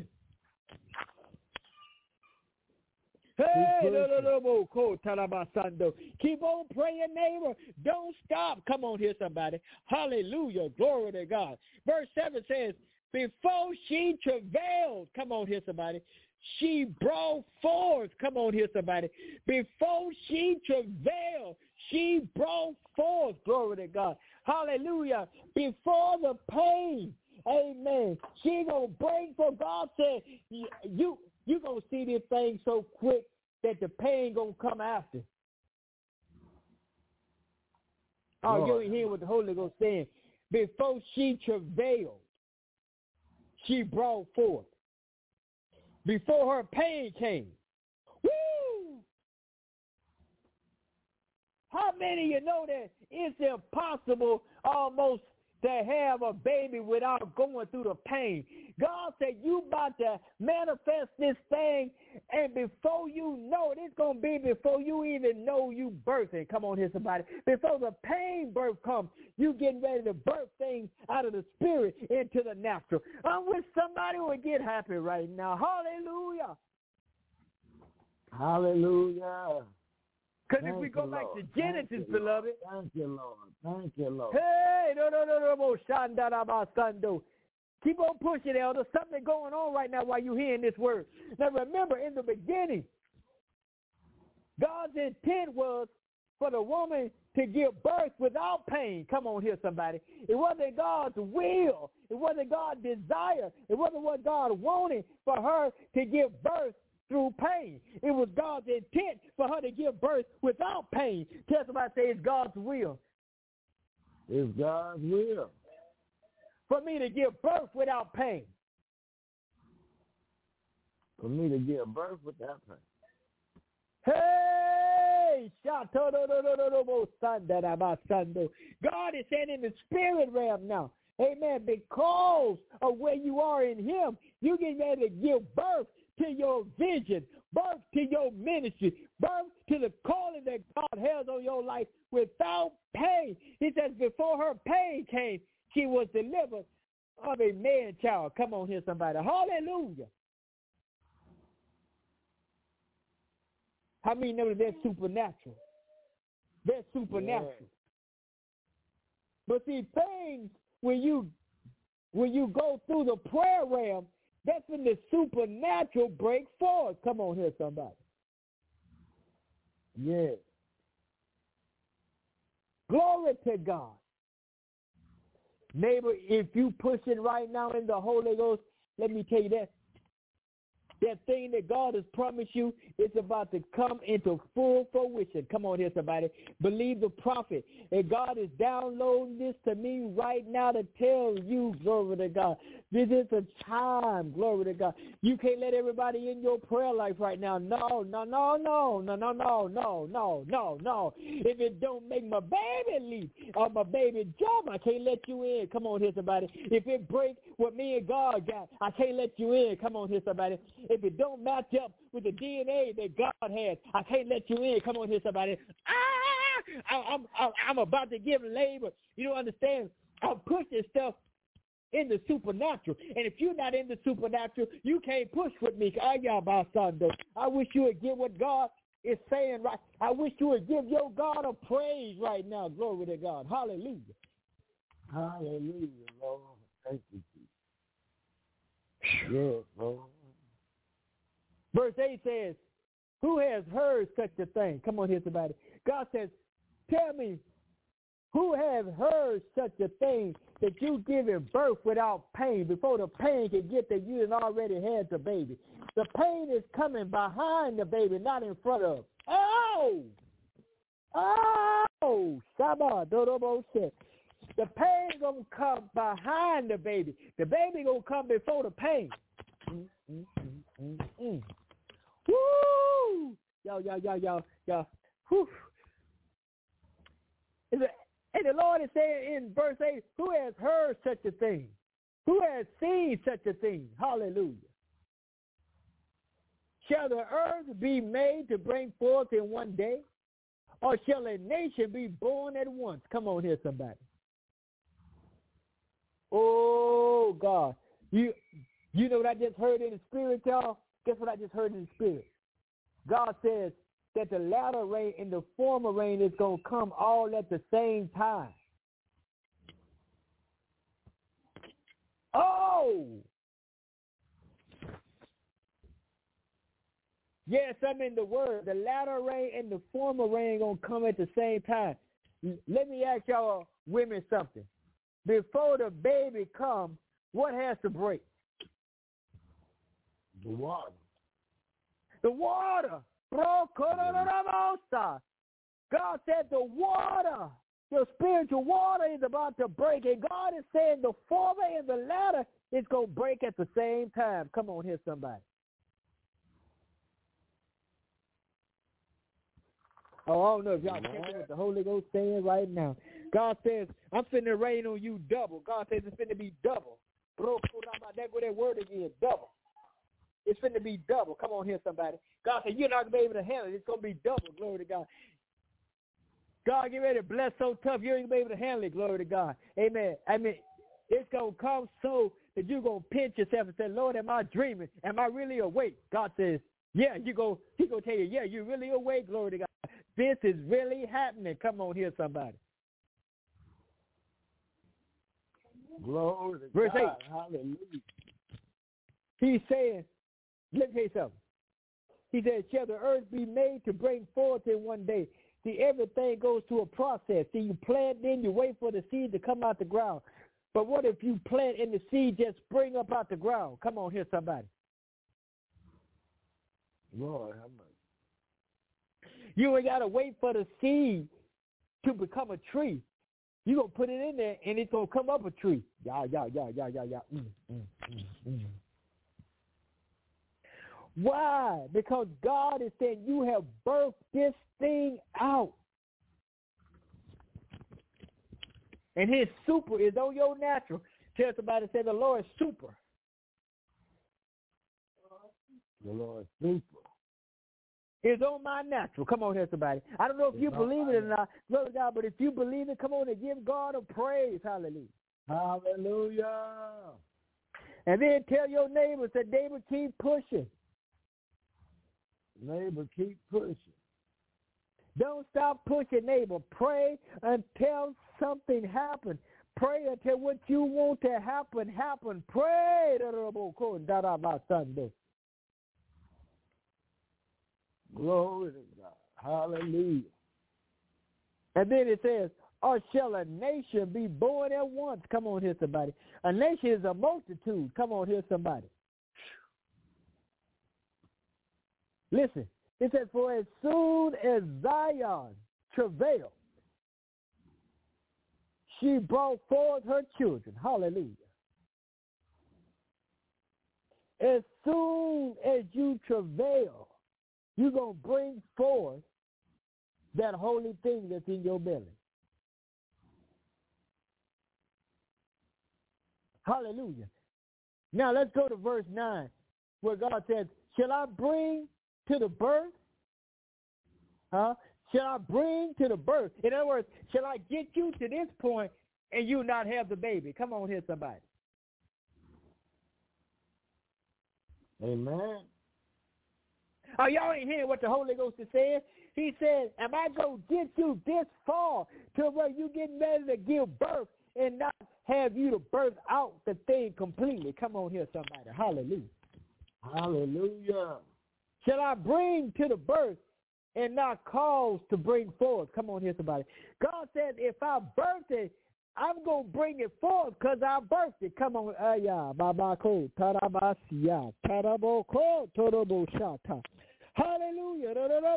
Hey, keep, no, no, no, keep on praying, neighbor. Don't stop. Come on here, somebody. Hallelujah. Glory to God. Verse seven says, before she travailed, come on here, somebody, she brought forth, come on here, somebody. Before she travailed, she brought forth, glory to God. Hallelujah. Before the pain, amen, she going to bring, for God said, you, you going to see this thing so quick that the pain going to come after. Oh, Lord. You ain't hear what the Holy Ghost saying. Before she travailed, she brought forth. Before her pain came. Woo! How many of you know that it's impossible almost to have a baby without going through the pain? God said you about to manifest this thing, and before you know it, it's going to be before you even know you birthing. Come on here, somebody. Before the pain birth comes, you getting ready to birth things out of the spirit into the natural. I wish somebody would get happy right now. Hallelujah. Hallelujah. Because if we go back Lord. to Genesis, Thank beloved. Thank you, Lord. Thank you, Lord. Hey, no, no, no, no, no, Shandaramasando. Keep on pushing, elder. Something going on right now while you're hearing this word. Now, remember, in the beginning, God's intent was for the woman to give birth without pain. Come on here, somebody. It wasn't God's will. It wasn't God's desire. It wasn't what God wanted for her to give birth through pain. It was God's intent for her to give birth without pain. Tell somebody, say it's God's will. It's God's will. For me to give birth without pain. For me to give birth without pain. Hey! God is saying in the spirit realm now, amen, because of where you are in him, you get ready to give birth to your vision, birth to your ministry, birth to the calling that God has on your life without pain. He says before her pain came, she was delivered of a man-child. Come on here, somebody. Hallelujah. How many know that that's supernatural? That's supernatural. Yeah. But see, things, when you when you go through the prayer realm, that's when the supernatural breaks forth. Come on here, somebody. Yeah. Glory to God. Neighbor, if you push it right now in the Holy Ghost, let me tell you that. That thing that God has promised you, it's about to come into full fruition. Come on here, somebody. Believe the prophet. And God is downloading this to me right now to tell you, glory to God. This is a time, glory to God. You can't let everybody in your prayer life right now. No, no, no, no, no, no, no, no, no, no, no. If it don't make my baby leap or my baby jump, I can't let you in. Come on here, somebody. If it break what me and God got, I can't let you in. Come on here, somebody. If it don't match up with the D N A that God has, I can't let you in. Come on here, somebody. Ah, I, I'm, I'm, I'm about to give labor. You don't understand. I'm pushing stuff in the supernatural. And if you're not in the supernatural, you can't push with me. I wish you would get what God is saying right. I wish you would give your God a praise right now. Glory to God. Hallelujah. Hallelujah, Lord. Thank you, Jesus. Yes, Lord. Verse eight says, who has heard such a thing? Come on here, somebody. God says, tell me, who has heard such a thing that you giving birth without pain before the pain can get that you had already had the baby? The pain is coming behind the baby, not in front of. Oh! Oh! Shabbat, Dodobo said. The pain going to come behind the baby. The baby going to come before the pain. Mm, mm, mm, mm, mm. Woo! Yo, yo, yo, yo, yo. Whew. And the Lord is saying in verse eight, who has heard such a thing? Who has seen such a thing? Hallelujah. Shall the earth be made to bring forth in one day? Or shall a nation be born at once? Come on here, somebody. Oh, God. You you know what I just heard in the spirit, y'all? Guess what I just heard in the spirit? God says that the latter rain and the former rain is going to come all at the same time. Oh! Yes, I'm in the word. The latter rain and the former rain going to come at the same time. Let me ask y'all women something. Before the baby comes, what has to break? The water. The water. God said the water, your spiritual water is about to break. And God is saying the former and the latter is going to break at the same time. Come on here, somebody. Oh, I don't know if y'all catching what the Holy Ghost saying right now. God says, I'm finna rain on you double. God says it's finna be double. Bro, there go that word again, double. It's finna be double. Come on here, somebody. God said, you're not going to be able to handle it. It's going to be double. Glory to God. God, get ready to bless so tough, you ain't going to be able to handle it. Glory to God. Amen. I mean, it's going to come so that you're going to pinch yourself and say, Lord, am I dreaming? Am I really awake? God says, yeah, you go, He's going to tell you, yeah, you're really awake. Glory to God. This is really happening. Come on here, somebody. Glory to Verse God. eight. Hallelujah. He's saying, let me tell you something. He said, shall the earth be made to bring forth in one day? See, everything goes through a process. See, you plant, then you wait for the seed to come out the ground. But what if you plant and the seed just spring up out the ground? Come on here, somebody. Lord, how much? You ain't got to wait for the seed to become a tree. You're going to put it in there, and it's going to come up a tree. Yeah, yeah, yeah, yeah, yeah, yeah. Mm, mm, mm, mm. Why? Because God is saying you have birthed this thing out. And his super is on your natural. Tell somebody, say the Lord is super. The Lord is super. It's on my natural. Come on here, somebody. I don't know if It's you believe it or not, brother God, but if you believe it, come on and give God a praise. Hallelujah. Hallelujah. And then tell your neighbor, say, neighbor, keep pushing. Neighbor, keep pushing. Don't stop pushing, neighbor. Pray until something happens. Pray until what you want to happen, happen. Pray. Glory to God. Hallelujah. And then it says, or shall a nation be born at once? Come on here, somebody. A nation is a multitude. Come on here, somebody. Listen, it says, for as soon as Zion travailed, she brought forth her children. Hallelujah. As soon as you travail, you're going to bring forth that holy thing that's in your belly. Hallelujah. Now let's go to verse nine, where God says, shall I bring to the birth? Huh? Shall I bring to the birth? In other words, shall I get you to this point and you not have the baby? Come on here, somebody. Amen. Oh, y'all ain't hearing what the Holy Ghost is saying? He said, am I going to get you this far to where you getting ready to give birth and not have you to birth out the thing completely? Come on here, somebody. Hallelujah. Hallelujah. Shall I bring to the birth and not cause to bring forth? Come on here, somebody. God said, if I birth it, I'm going to bring it forth because I birthed it. Come on. Aya, babako, tarabasiya, taraboko, toroboshata. Hallelujah.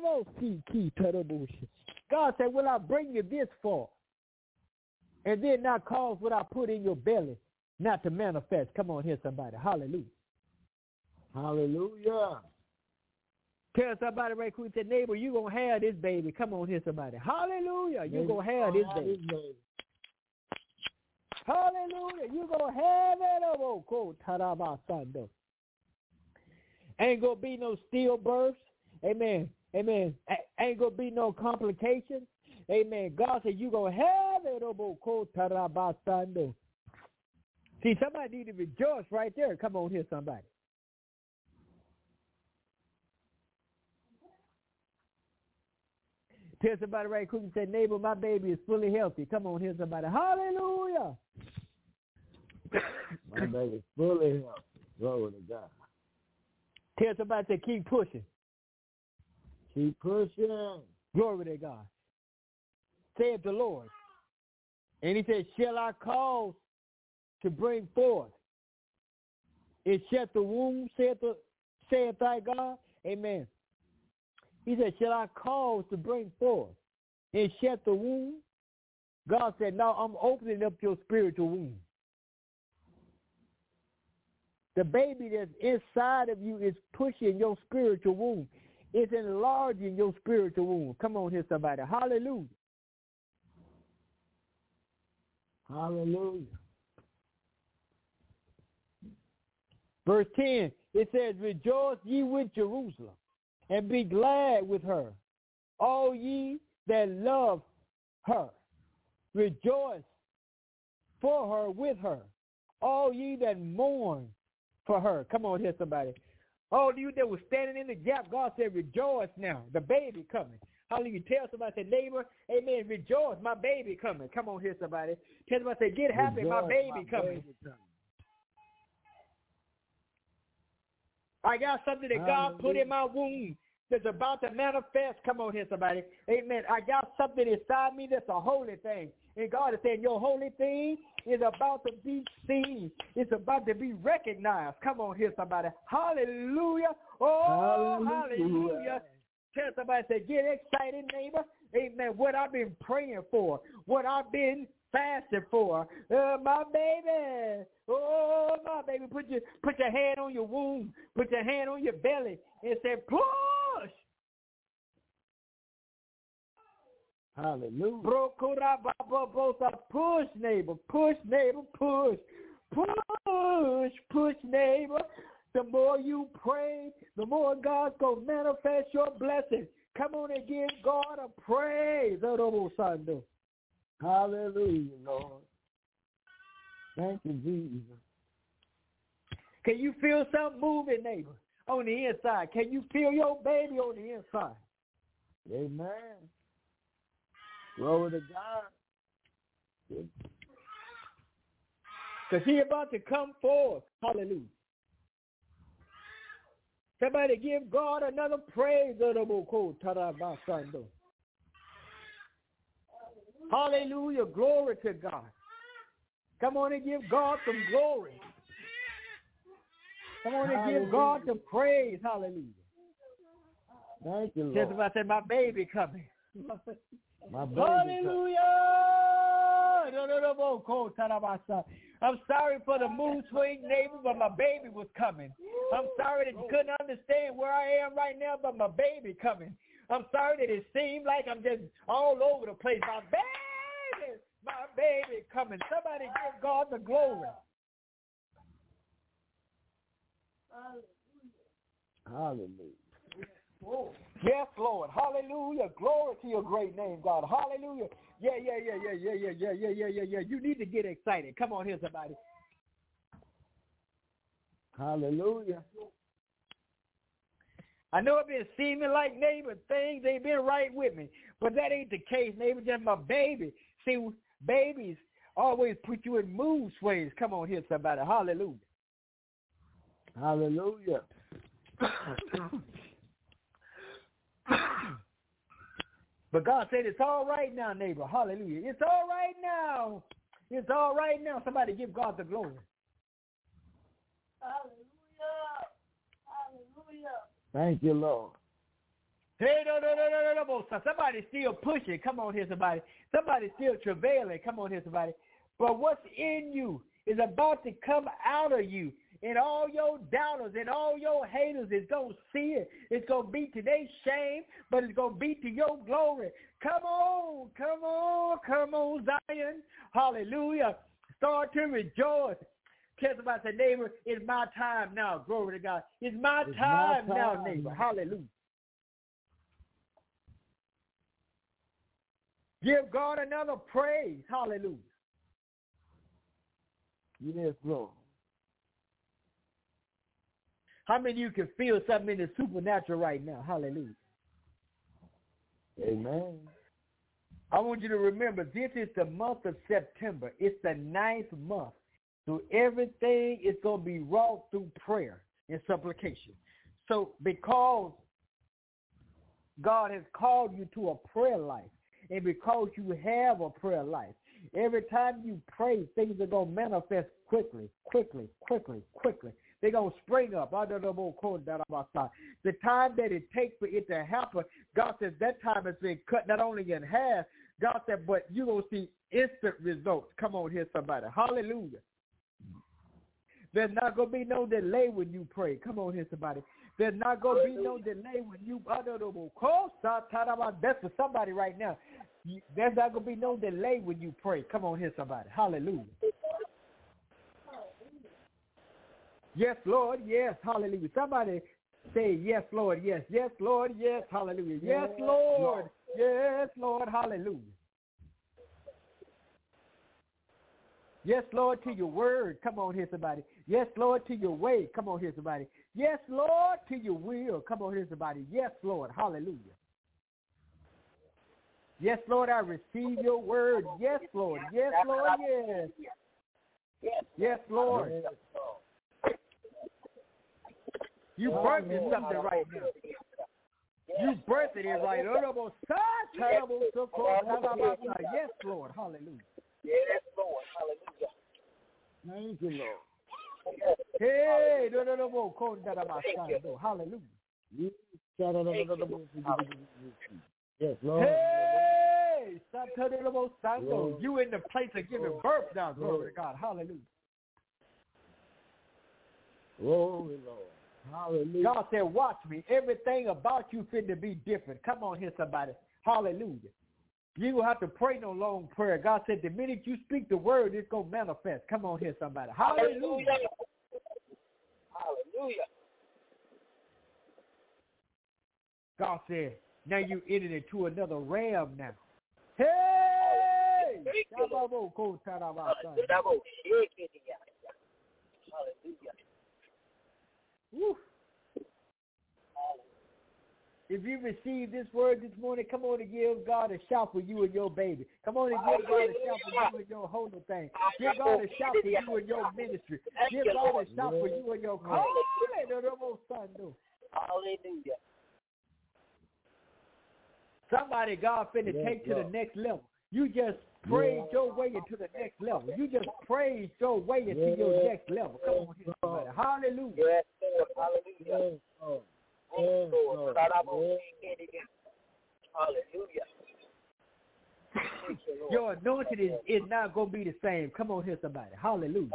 God said, will I bring you this far? And then not cause what I put in your belly not to manifest. Come on here, somebody. Hallelujah. Hallelujah. Tell somebody right quick, say, neighbor, you're going to have this baby. Come on here, somebody. Hallelujah. You're going to have this baby. Hallelujah. You're going to have it. Ain't going to be no stillbirths. Amen. Amen. Ain't going to be no complications. Amen. God said you're going to have it. See, somebody need to rejoice right there. Come on here, somebody. Tell somebody right quick and say, neighbor, my baby is fully healthy. Come on here, somebody. Hallelujah. My baby is fully healthy. Glory to God. Tell somebody, say, keep pushing. Keep pushing. Glory to God. Saith the Lord. And he said, shall I cause to bring forth? It shut the womb, saith, the, saith thy God. Amen. He said, shall I cause to bring forth and shut the womb? God said, no, I'm opening up your spiritual womb. The baby that's inside of you is pushing your spiritual womb. It's enlarging your spiritual womb. Come on here, somebody. Hallelujah. Hallelujah. Verse ten, it says, rejoice ye with Jerusalem, and be glad with her, all ye that love her. Rejoice for her with her, all ye that mourn for her. Come on here, somebody. All you that was standing in the gap, God said, rejoice now. The baby coming. Hallelujah. Tell somebody, say, neighbor, amen, rejoice, my baby coming. Come on here, somebody. Tell somebody, say, get happy, rejoice, my baby my coming. Baby coming. I got something that God put in my womb that's about to manifest. Come on here, somebody. Amen. I got something inside me that's a holy thing. And God is saying your holy thing is about to be seen. It's about to be recognized. Come on here, somebody. Hallelujah. Oh, hallelujah. hallelujah. Tell somebody, say, get excited, neighbor. Amen. What I've been praying for, what I've been fasting for. Uh, my baby. Oh, my baby. Put your, put your hand on your womb. Put your hand on your belly and say, push. Hallelujah. Push, neighbor. Push, neighbor. Push. Push. Push, neighbor. The more you pray, the more God's going to manifest your blessing. Come on and give God a praise. Hallelujah, Lord. Thank you, Jesus. Can you feel something moving, neighbor, on the inside? Can you feel your baby on the inside? Amen. Glory to God. Because he's about to come forth. Hallelujah. Somebody give God another praise. Hallelujah. Glory to God. Come on and give God some glory. Come on and Hallelujah. Give God some praise. Hallelujah. Thank you, Lord. Just about to say, my baby coming. My baby Hallelujah. Coming. I'm sorry for the mood swing, neighbor, but my baby was coming. I'm sorry that you couldn't understand where I am right now, but my baby coming. I'm sorry that it seemed like I'm just all over the place. My baby, my baby coming. Somebody give God the glory. Hallelujah. Yes, Lord. Hallelujah. Glory to your great name, God. Hallelujah. Yeah, yeah, yeah, yeah, yeah, yeah, yeah, yeah, yeah, yeah, yeah. You need to get excited. Come on here, somebody. Hallelujah. I know it been seeming like, neighbor, things ain't been right with me, but that ain't the case, neighbor. Just my baby. See, babies always put you in mood swings. Come on here, somebody. Hallelujah. Hallelujah. But God said it's all right now, neighbor. Hallelujah. It's all right now. It's all right now. Somebody give God the glory. Hallelujah. Hallelujah. Thank you, Lord. Hey, no, no, no, no, no, no. Somebody still pushing. Come on here, somebody. Somebody still travailing. Come on here, somebody. But what's in you is about to come out of you. And all your doubters and all your haters is going to see it. It's going to be to their shame, but it's going to be to your glory. Come on, come on, come on, Zion. Hallelujah. Start to rejoice. Tell somebody, say, neighbor, it's my time now. Glory to God. It's my, it's time, my time now, neighbor. Hallelujah. Give God another praise. Hallelujah. Yes, Lord. How many of you can feel something in the supernatural right now? Hallelujah. Amen. I want you to remember, this is the month of September. It's the ninth month. So everything is going to be wrought through prayer and supplication. So because God has called you to a prayer life, and because you have a prayer life, every time you pray, things are going to manifest quickly, quickly, quickly, quickly. They're going to spring up. The time that it takes for it to happen, God says that time has been cut not only in half, God said, but you're going to see instant results. Come on here, somebody. Hallelujah. There's not going to be no delay when you pray. Come on here, somebody. There's not going to be no delay when you, that's for somebody right now. There's not going to be no delay when you pray. Come on here, somebody. Hallelujah. Yes, Lord, yes, hallelujah. Somebody say, yes, Lord, yes, yes, Lord, yes, hallelujah. Yes, Lord, yes, Lord, hallelujah. Yes, Lord, to your word. Come on here, somebody. Yes, Lord, to your way. Come on here, somebody. Yes, Lord, to your will. Come on here, somebody. Yes, Lord, hallelujah. Yes, Lord, I receive your word. Yes, Lord, yes, Lord, yes. Yes, Lord. You birthing something right now. You birthed it right. Yes, Lord. Hallelujah. Yes, Lord. Hallelujah. Thank you, Lord. Hey, no, no, no, no, hallelujah. Yes, Lord. Hey, you in the place of giving birth now, glory to God. Hallelujah. Glory, Lord. Hallelujah. God said, watch me. Everything about you finna be different. Come on here, somebody. Hallelujah. You don't have to pray no long prayer. God said the minute you speak the word, it's going to manifest. Come on here, somebody. Hallelujah. Hallelujah. God said, now you entered into another realm now. Hey! Hallelujah. Woo. If you receive this word this morning, come on and give God a shout for you and your baby. Come on and give God a shout for you and your holy thing. Give God a shout for you and your ministry. Give God a shout for you and your call. Hallelujah. Somebody God finna Yes, take to Lord. the next level. You just praise Yes. your way into the next level. You just praise your way into Yes. your next level. Come on here, somebody. Hallelujah. Yes, Lord. Hallelujah. Yes, Lord. Yes, Yes, Lord. Lord. Hallelujah. Thank you, Lord. Your anointing is, is not going to be the same. Come on here, somebody. Hallelujah.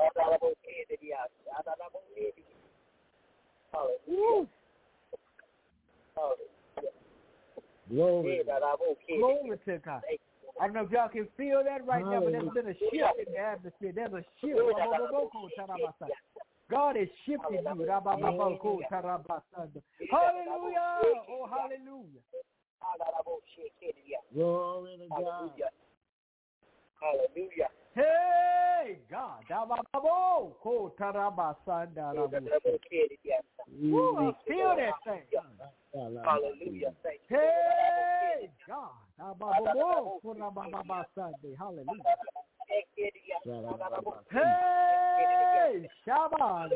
Woo. Glory. Glory to God. I don't know if y'all can feel that right now, but there's been a shift in the atmosphere. There's a shift. God is shifting you. Hallelujah. Oh, hallelujah. Glory to God. Hallelujah. Hey, God. Woo, I feel that thing. Hallelujah. Thank you. Hey, God. Hallelujah. Hey, Shaban.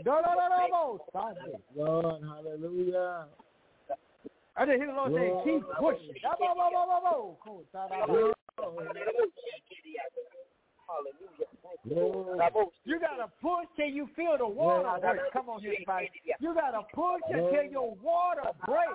Lord, hallelujah. I just hear the Lord say, keep pushing. You got to push till you feel the water break. Come on here, everybody. You got to push until your water break.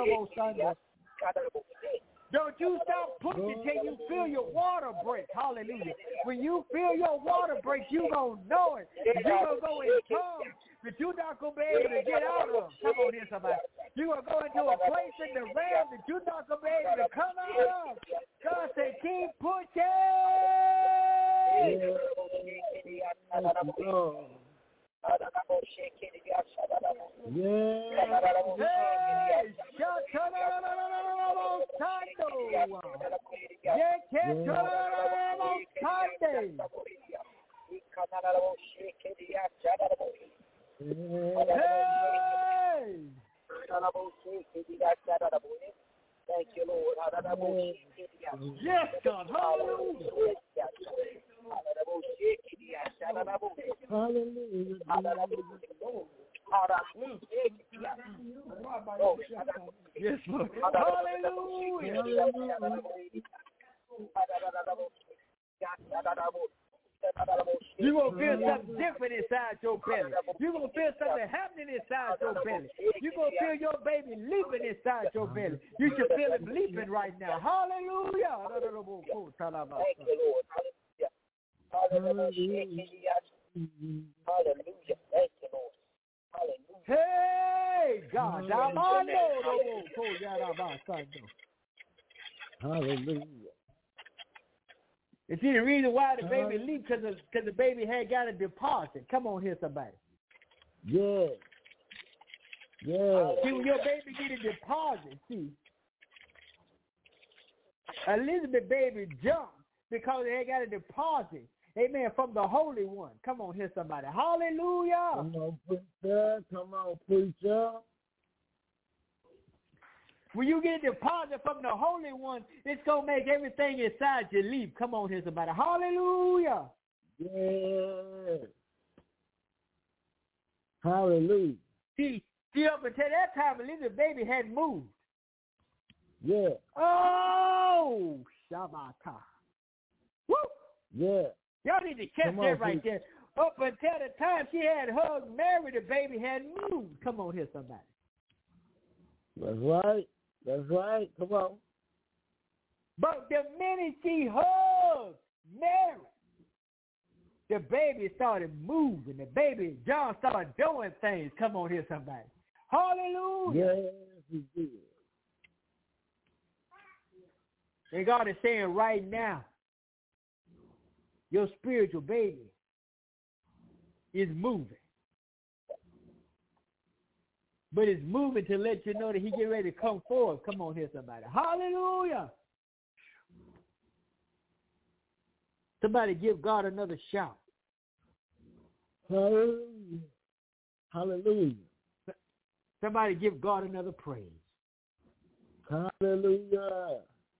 Don't you stop pushing till you feel your water break. Hallelujah. When you feel your water break, you going to know it. You're going to go in tongues that you're not going to be able to get out of. Come on here, somebody. You're going to go into a place in the realm that you're not going to be able to come out of. God said, keep pushing. Yes. Lord. Thank you, Lord. Yes, God. Hallelujah. Hallelujah. Yes, Lord. Hallelujah. You're going to feel something different inside your belly. You're going to feel something happening inside your belly. You're going to feel your baby leaping inside your belly. You should feel him leaping right now. Hallelujah. Thank you, Lord. Hallelujah. Hallelujah. Thank you, Lord. Hallelujah. Hey, God. Hallelujah. You see, the reason why the baby leaped because because the baby had got a deposit. Come on here, somebody. Yes. Yes. See, when your baby get a deposit, see, Elizabeth baby jumped because they had got a deposit. Amen. From the Holy One. Come on here, somebody. Hallelujah. Come on, preacher. Come on, preacher. When you get a deposit from the Holy One, it's going to make everything inside you leap. Come on here, somebody. Hallelujah. Yes. Hallelujah. See, see, up until that time, Elizabeth baby hadn't moved. Yeah. Oh, Shabbat. Woo! Yeah. Y'all need to catch Come on, that right please. there. Up until the time she had hugged Mary, the baby hadn't moved. Come on here, somebody. That's right. That's right. Come on. But the minute she hugged Mary, the baby started moving. The baby, John, started doing things. Come on here, somebody. Hallelujah. Yes, he did. And God is saying right now, your spiritual baby is moving. But it's moving to let you know that he get ready to come forward. Come on here, somebody. Hallelujah. Somebody give God another shout. Hallelujah. Hallelujah. Somebody give God another praise. Hallelujah.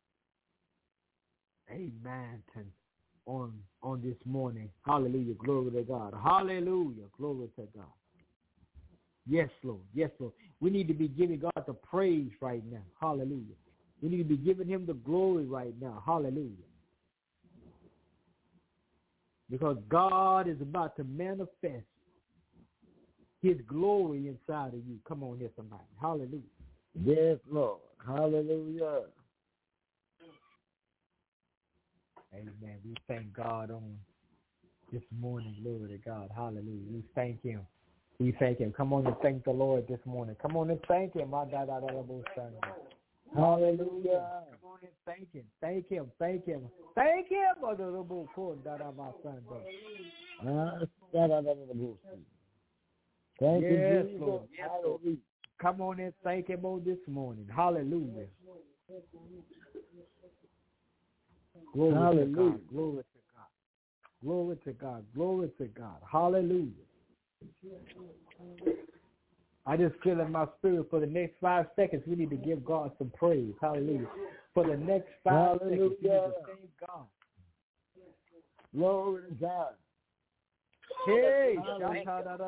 Amen. On, on this morning. Hallelujah. Glory to God. Hallelujah. Glory to God. Yes, Lord. Yes, Lord. We need to be giving God the praise right now. Hallelujah. We need to be giving him the glory right now. Hallelujah. Because God is about to manifest his glory inside of you. Come on here, somebody. Hallelujah. Yes, Lord. Hallelujah. Amen. We thank God on this morning. Glory to God. Hallelujah. We thank him. We thank him. Come on and thank the Lord this morning. Come on and thank him. Hallelujah. Hallelujah. Come on and thank him. Thank him. Thank him. Thank him. Thank yes, you, Jesus. Lord. Yes, Lord. Come on and thank him on this morning. Hallelujah. Glory Hallelujah. to God. Glory to God. Glory to God. Glory to God. Hallelujah. I just feel in my spirit for the next five seconds we need to give God some praise. Hallelujah. For the next five Hallelujah. seconds we need to thank God. Glory to God. Hey, Hallelujah.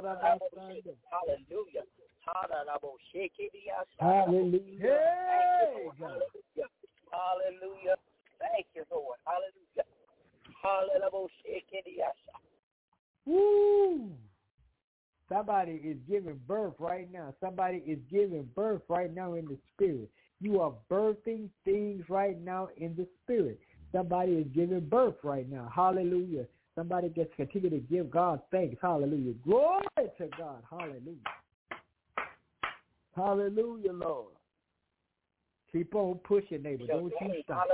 Hallelujah. Hallelujah. hey, God. Hallelujah. Hallelujah. Thank you, Lord. Hallelujah. Hallelujah. Woo. Somebody is giving birth right now. Somebody is giving birth right now in the spirit. You are birthing things right now in the spirit. Somebody is giving birth right now. Hallelujah. Somebody gets continue to give God thanks. Hallelujah. Glory to God. Hallelujah. Hallelujah, Lord. Keep on pushing, neighbor. Don't you stop.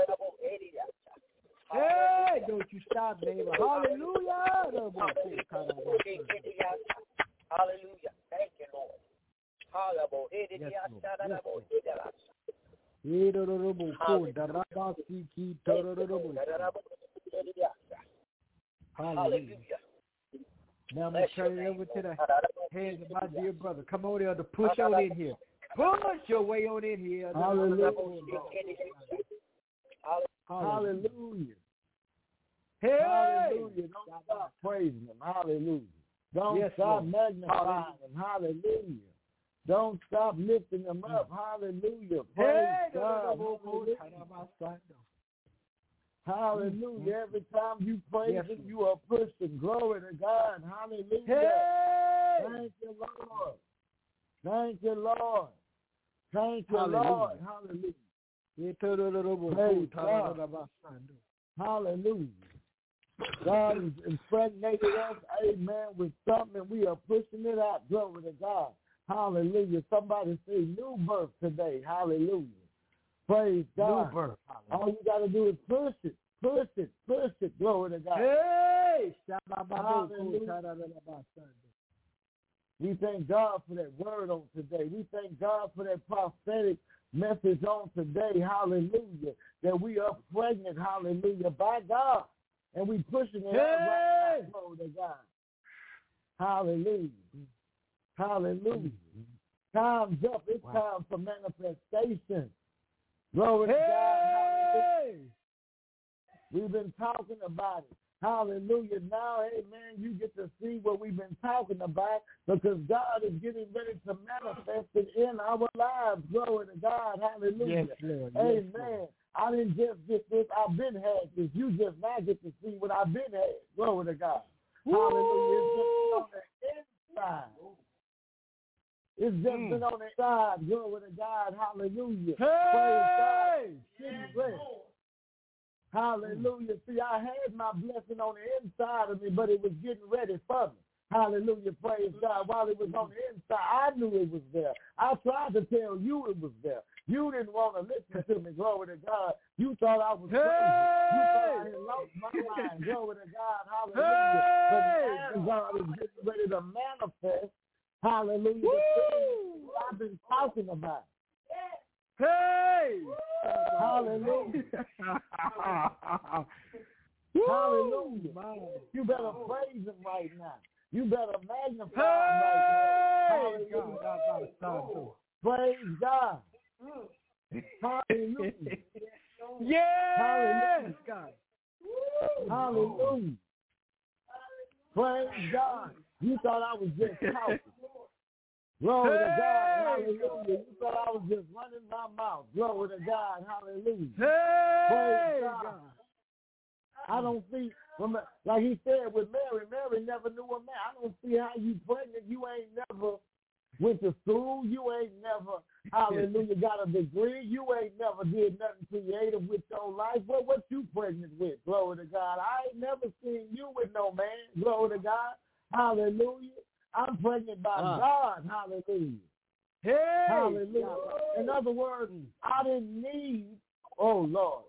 Hey, don't you stop, neighbor. Hallelujah. Hallelujah. Thank you, Lord. Hallelujah. Hallelujah. Now I'm going to turn it over to the hands of my dear brother. Come on there to push on in here. Push your way on in here. Hallelujah. Hallelujah. Hallelujah. Hey. Hallelujah. Don't stop praising him. Hallelujah. Don't Yes, stop Lord. magnifying him. Hallelujah. Don't stop lifting him up. Hallelujah. Praise Hey. God. Hallelujah. Hallelujah. Every time you praise Yes, him, Lord. you are pushing. Glory to God. Hallelujah. Hey. Thank you, Lord. Thank you, Lord. Thank you, Hallelujah. Lord. Hallelujah. Praise God. Hallelujah. God has impregnated us, amen, with something. We are pushing it out. Glory to God. Hallelujah. Somebody say new birth today. Hallelujah. Praise God. New birth. All you got to do is push it, push it, push it. Glory to God. Hey. Hallelujah. We thank God for that word on today. We thank God for that prophetic message on today. Hallelujah. That we are pregnant. Hallelujah. By God. And we pushing it hey. out right now. Glory to God. Hallelujah. Hallelujah. Time's up. It's Wow. time for manifestation. Glory hey. to God. Hallelujah. We've been talking about it. Hallelujah. Now, amen, you get to see what we've been talking about because God is getting ready to manifest it in our lives. Glory to God. Hallelujah. Yes, Lord. Amen. Yes, Lord. I didn't just get this. I've been had this. You just now get to see what I've been had. Glory to God. Woo! Hallelujah. It's just been on the inside. It's just Mm. been on the inside. Glory to God. Hallelujah. Hey! Praise God. Hallelujah. See, I had my blessing on the inside of me, but it was getting ready for me. Hallelujah. Praise God. While it was on the inside, I knew it was there. I tried to tell you it was there. You didn't want to listen to me. Glory to God. You thought I was crazy. Hey! You thought I had lost my mind. Glory to God. Hallelujah. Hey! But now God is getting ready to manifest. Hallelujah. Woo! The things I've been talking about. Hey! Hallelujah. Hallelujah. You better praise him right now. You better magnify him right now. Hallelujah. Praise God. Hallelujah. Yes, Hallelujah. God. Hallelujah. Praise God. You thought I was just talking. Glory to God. Hallelujah. You thought I was just running my mouth. Glory to God. Hallelujah. Hey, Praise God. I don't see, like he said with Mary, Mary never knew a man. I don't see how you pregnant. You ain't never went to school. You ain't never, hallelujah, got a degree. You ain't never did nothing creative with your life. What what you pregnant with? Glory to God. I ain't never seen you with no man. Glory to God. Hallelujah. I'm pregnant by uh. God. Hallelujah. Hey. Hallelujah. In other words, I didn't need, oh, Lord.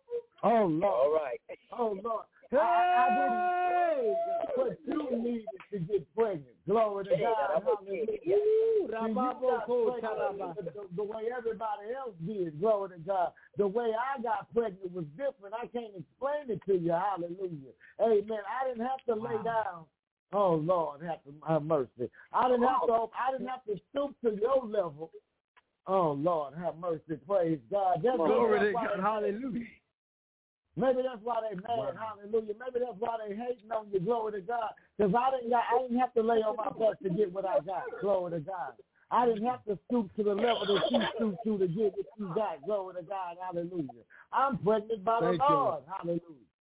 Oh, Lord. All right. Oh, Lord. Hey. I, I didn't need what you needed to get pregnant. Glory to Hey, God. Hallelujah. Ooh, See, you got pregnant the, the way everybody else did. Glory to God. The way I got pregnant was different. I can't explain it to you. Hallelujah. Amen. I didn't have to lay down. Oh, Lord, have, to, have mercy. I didn't have to I didn't have to stoop to your level. Oh, Lord, have mercy. Praise God. That's Glory to God. Hallelujah. Maybe that's why they mad. Wow. Hallelujah. Maybe that's why they hating on you. Glory to God. Because I didn't got, I didn't have to lay on my back to get what I got. Glory to God. I didn't have to stoop to the level that you stoop to to get what you got. Glory to God. Hallelujah. I'm pregnant by the Lord. Hallelujah.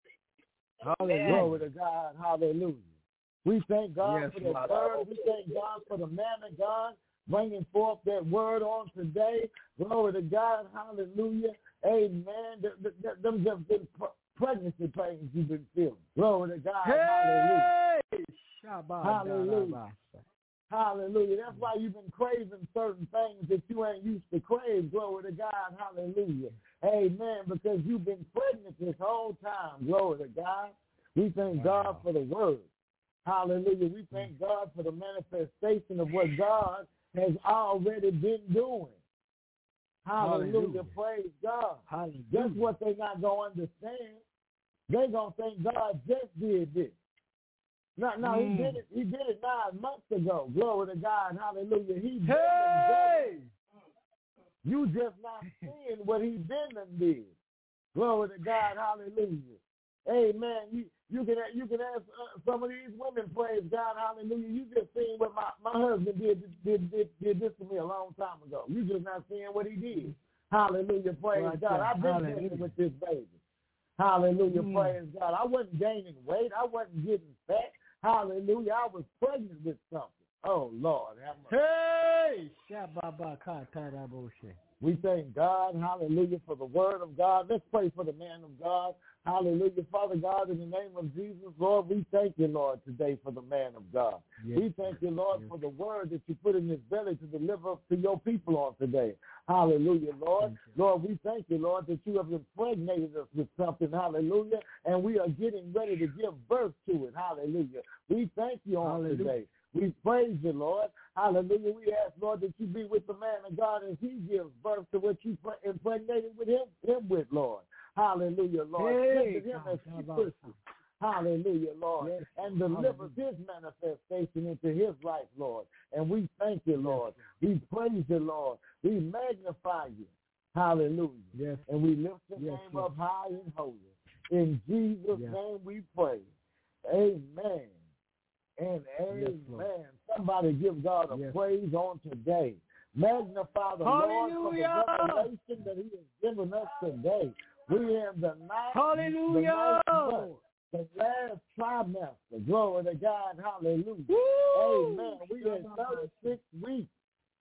Hallelujah. Glory to God. Hallelujah. We thank God yes, for the word. We thank God for the man of God bringing forth that word on today. Glory to God. Hallelujah. Amen. The, the, the, them just been pregnancy pains you've been feeling. Glory to God. Hey! Hallelujah. Hallelujah. Hallelujah. That's why you've been craving certain things that you ain't used to crave. Glory to God. Hallelujah. Amen. Because you've been pregnant this whole time. Glory to God. We thank wow. God for the word. Hallelujah. We thank God for the manifestation of what God has already been doing. Hallelujah. Hallelujah. Praise God. Hallelujah. That's what they're not going to understand. They're going to think God just did this. No, no, mm. he did it. He did it nine months ago. Glory to God. Hallelujah. He did hey! it. You just not seeing what he been and did. Glory to God. Hallelujah. Amen. You you can you can ask uh, some of these women, praise God, hallelujah. You just seen what my, my husband did, did did did this to me a long time ago. You just not seeing what he did. Hallelujah, praise right God. I've been dealing with this baby. Hallelujah, mm. praise God. I wasn't gaining weight. I wasn't getting fat. Hallelujah. I was pregnant with something. Oh Lord, have mercy. Hey, we thank God, hallelujah, for the word of God. Let's pray for the man of God. Hallelujah. Father God, in the name of Jesus, Lord, we thank you, Lord, today for the man of God. Yes. We thank you, Lord, yes. for the word that you put in his belly to deliver to your people on today. Hallelujah, Lord. Lord, we thank you, Lord, that you have impregnated us with something. Hallelujah. And we are getting ready to give birth to it. Hallelujah. We thank you on hallelujah. Today. We praise you, Lord. Hallelujah. We ask, Lord, that you be with the man of God as he gives birth to what you impregnated with him, him with, Lord. Hallelujah, Lord. Hey, him as he pushes. Hallelujah, Lord. Yes. And delivers his manifestation into his life, Lord. And we thank you, Lord. Yes. We praise you, Lord. We magnify you. Hallelujah. Yes. And we lift your yes, name Lord. Up high and holy. In Jesus' Yeah. name we pray. Amen. And amen. Yes, Somebody give God a yes. praise on today. Magnify the Hallelujah. Lord for the revelation that he has given us today. We have the ninth, Hallelujah. the ninth month, the last trimester. Glory to God. Hallelujah. Woo. Amen. We had thirty-six weeks.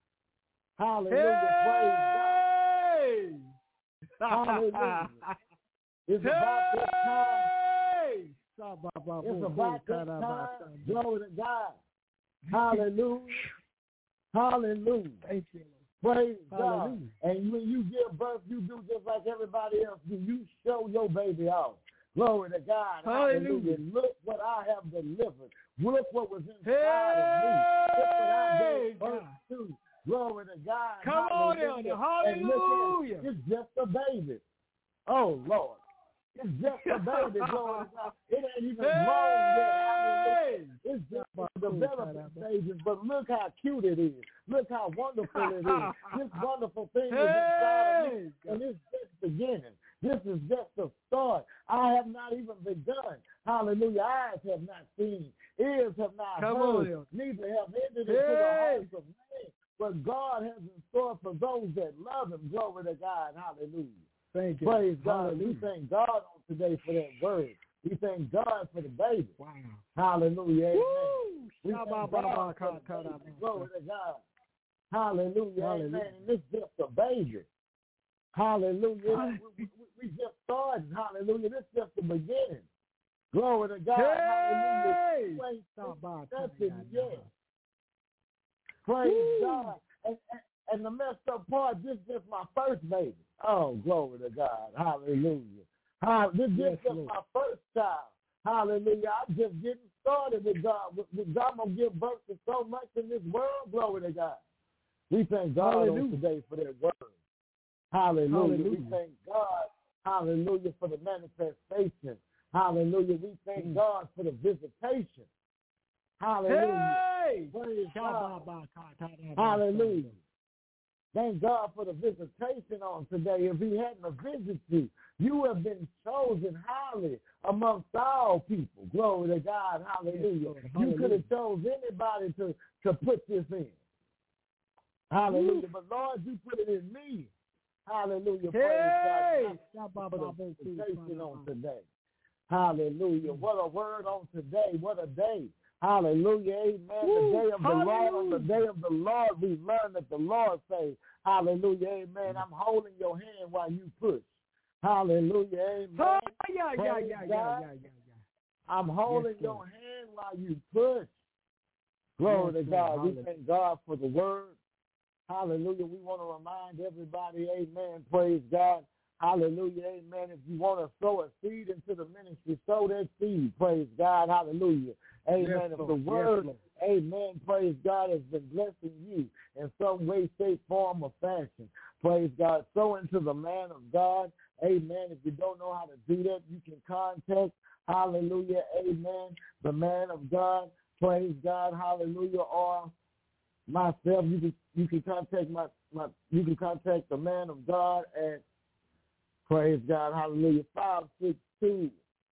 Hallelujah. Hey. Praise God. Hallelujah. It's about this time. Hey. It's about that time. Glory to God. Hallelujah. Hallelujah. Thank you. Praise Hallelujah. God. And when you give birth, you do just like everybody else do. You show your baby off. Glory to God. Hallelujah. Hallelujah. Look what I have delivered. Look what was inside Hey. of me. Look what I gave birth to. Glory to God. Come Hallelujah. on, Elder. Hallelujah. And look at it. It's just a baby. Oh, Lord. It's just a baby. Glory to God. It ain't even grown yet. Hallelujah. It's just the development stages, but look how cute it is. Look how wonderful it is. This wonderful thing is inside of me, and it's just beginning. This is just the start. I have not even begun. Hallelujah. Eyes have not seen. Ears have not Come heard. on, Neither have entered into hey. the hearts of man. But God has in store for those that love him. Glory to God. Hallelujah. Thank you. Praise God. Hallelujah. We thank God on today for that word. We thank God for the baby. Wow. Hallelujah. Amen. Woo. We thank God for the baby. Glory to God. Hallelujah. Hallelujah. Amen. And this just a baby. Hallelujah. Hallelujah. We, we, we just started. Hallelujah. This is just the beginning. Glory to God. Hey. Hallelujah. You ain't Stop by. nothing yet. Praise Woo. God. And, and, and the messed up part, this is just my first baby. Oh, glory to God. Hallelujah. How, this is Yes, just Lord. my first child. Hallelujah. I'm just getting started with God. With, with God, I'm going to give birth to so much in this world. Glory to God. We thank God Hallelujah. on today for that word. Hallelujah. Hallelujah. We thank God. Hallelujah for the manifestation. Hallelujah. We thank Mm. God for the visitation. Hallelujah. Hey. Praise God. Hallelujah. Hallelujah. Thank God for the visitation on today. If he hadn't visited you, you have been chosen highly amongst all people. Glory to God. Hallelujah. Yes, you could have chose anybody to, to put this in. Hallelujah. Woo. But Lord, you put it in me. Hallelujah. Hey. Praise God. For the visitation on today. Hallelujah. What a word on today. What a day. Hallelujah. Amen. Woo. The day of the Hallelujah. Lord, on the day of the Lord, we learn that the Lord says, hallelujah. Amen. I'm holding your hand while you push. Hallelujah. Amen. Oh, yeah, yeah, Praise yeah, yeah, God. yeah, yeah, yeah. I'm holding Yes, your Lord. hand while you push. Glory Yes, to Lord. God. We Hallelujah. thank God for the word. Hallelujah. We want to remind everybody, amen. Praise God. Hallelujah. Amen. If you want to sow a seed into the ministry, sow that seed. Praise God. Hallelujah. Amen. Yes, if Lord. the word, yes, amen, praise God, has been blessing you in some way, shape, form, or fashion. Praise God. Sow into the man of God. Amen. If you don't know how to do that, you can contact, hallelujah, amen, the man of God. Praise God. Hallelujah. Or myself, you can you can contact my, my you can contact the man of God at, praise God, hallelujah, five six two,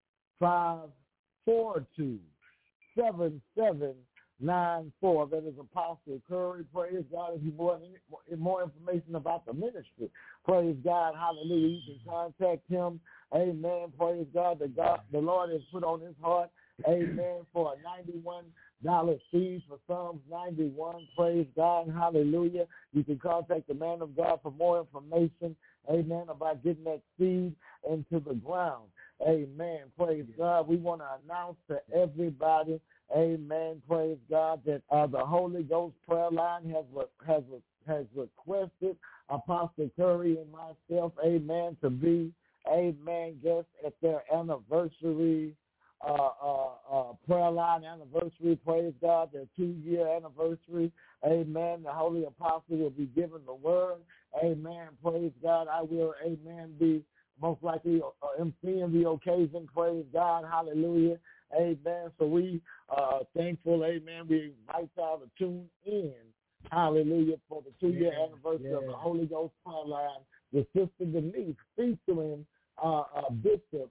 five four two, seven seven nine four. That is Apostle Curry. Praise God. If you want any more information about the ministry, praise God, hallelujah, you can contact him. Amen. Praise God. The God, the Lord has put on his heart, amen, for a ninety-one dollar seed for Psalms ninety-one. Praise God. Hallelujah. You can contact the man of God for more information, amen, about getting that seed into the ground. Amen. Praise God. We want to announce to everybody, amen, praise God, that uh, the Holy Ghost prayer line has has has requested Apostle Curry and myself, amen, to be, amen, guests at their anniversary Uh, uh, uh, prayer line anniversary, praise God, their two-year anniversary, amen. The Holy Apostle will be giving the word, amen, praise God. I will, amen, be most likely uh, emceeing the occasion, praise God, hallelujah, amen. So we are uh, thankful, amen. We invite y'all to tune in, hallelujah, for the two-year yeah, anniversary yeah. of the Holy Ghost prayer line. The Sister Denise featuring uh, uh, Bishop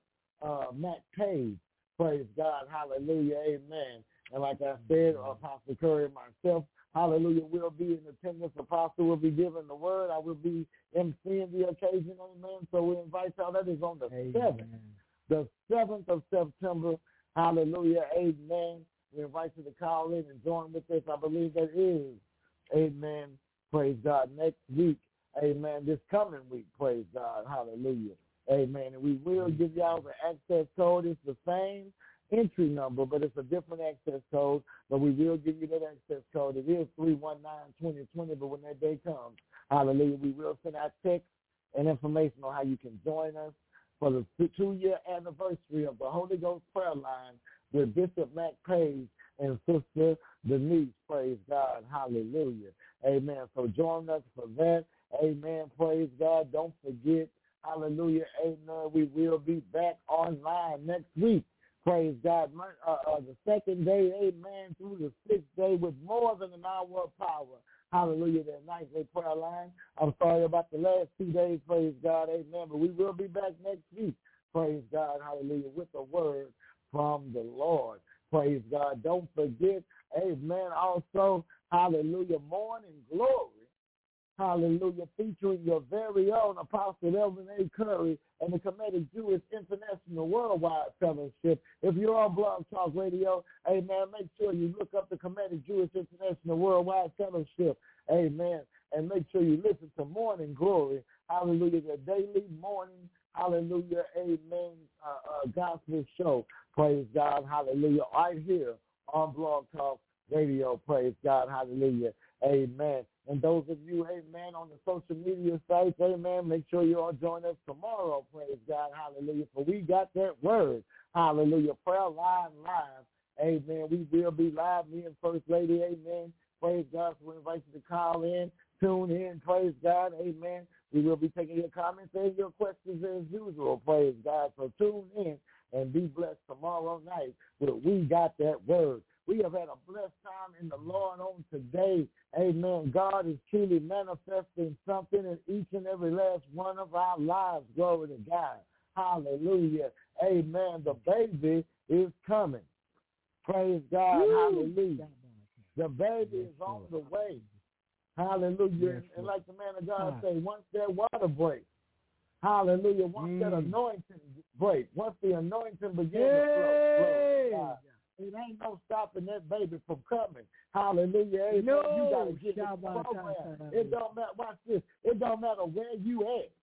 uh, Matt Page. Praise God. Hallelujah. Amen. And like I said, Apostle Curry and myself, hallelujah, we'll be in attendance. Apostle will be giving the word. I will be emceeing the occasion. Amen. So we invite y'all. That is on the seventh. The seventh of September. Hallelujah. Amen. We invite you to call in and join with us. I believe that is, amen, praise God, next week, amen, this coming week, praise God, hallelujah, amen. And we will give y'all the access code. It's the same entry number, but it's a different access code, but we will give you that access code. It is three one nine, two zero two zero, but when that day comes, hallelujah, we will send out text and information on how you can join us for the two-year anniversary of the Holy Ghost Prayer Line with Bishop Matt Page and Sister Denise, praise God, hallelujah, amen. So join us for that, amen, praise God. Don't forget, hallelujah, amen, we will be back online next week, praise God, uh, uh, the second day, amen, through the sixth day with more than an hour of power, hallelujah, that nightly prayer line. I'm sorry about the last two days, praise God, amen, but we will be back next week, praise God, hallelujah, with the word from the Lord. Praise God. Don't forget, amen, also, hallelujah, Morning Glory, hallelujah, featuring your very own Apostle Elvin A. Curry and the Kemetic Jewish International Worldwide Fellowship. If you're on Blog Talk Radio, amen, make sure you look up the Kemetic Jewish International Worldwide Fellowship, amen, and make sure you listen to Morning Glory, hallelujah, the daily morning, hallelujah, amen, uh, uh, gospel show. Praise God, hallelujah, right here on Blog Talk Radio, praise God, hallelujah, amen. And those of you, amen, on the social media sites, amen, make sure you all join us tomorrow, praise God, hallelujah, for we got that word, hallelujah, prayer line live, amen. We will be live, me and First Lady, amen, praise God. So we invite you to call in, tune in, praise God, amen. We will be taking your comments and your questions as usual, praise God. So tune in and be blessed tomorrow night where we got that word. We have had a blessed time in the Lord on today. Amen. God is truly manifesting something in each and every last one of our lives. Glory to God. Hallelujah. Amen. The baby is coming. Praise God. Woo. Hallelujah. The baby is on the way. Hallelujah. Yes, and like the man of God say, once that water breaks, hallelujah, once mm. that anointing breaks, once the anointing begins hey. to flow, God, it ain't no stopping that baby from coming. Hallelujah. Amen. No. You got to get this program. It don't matter. Watch this. It don't matter where you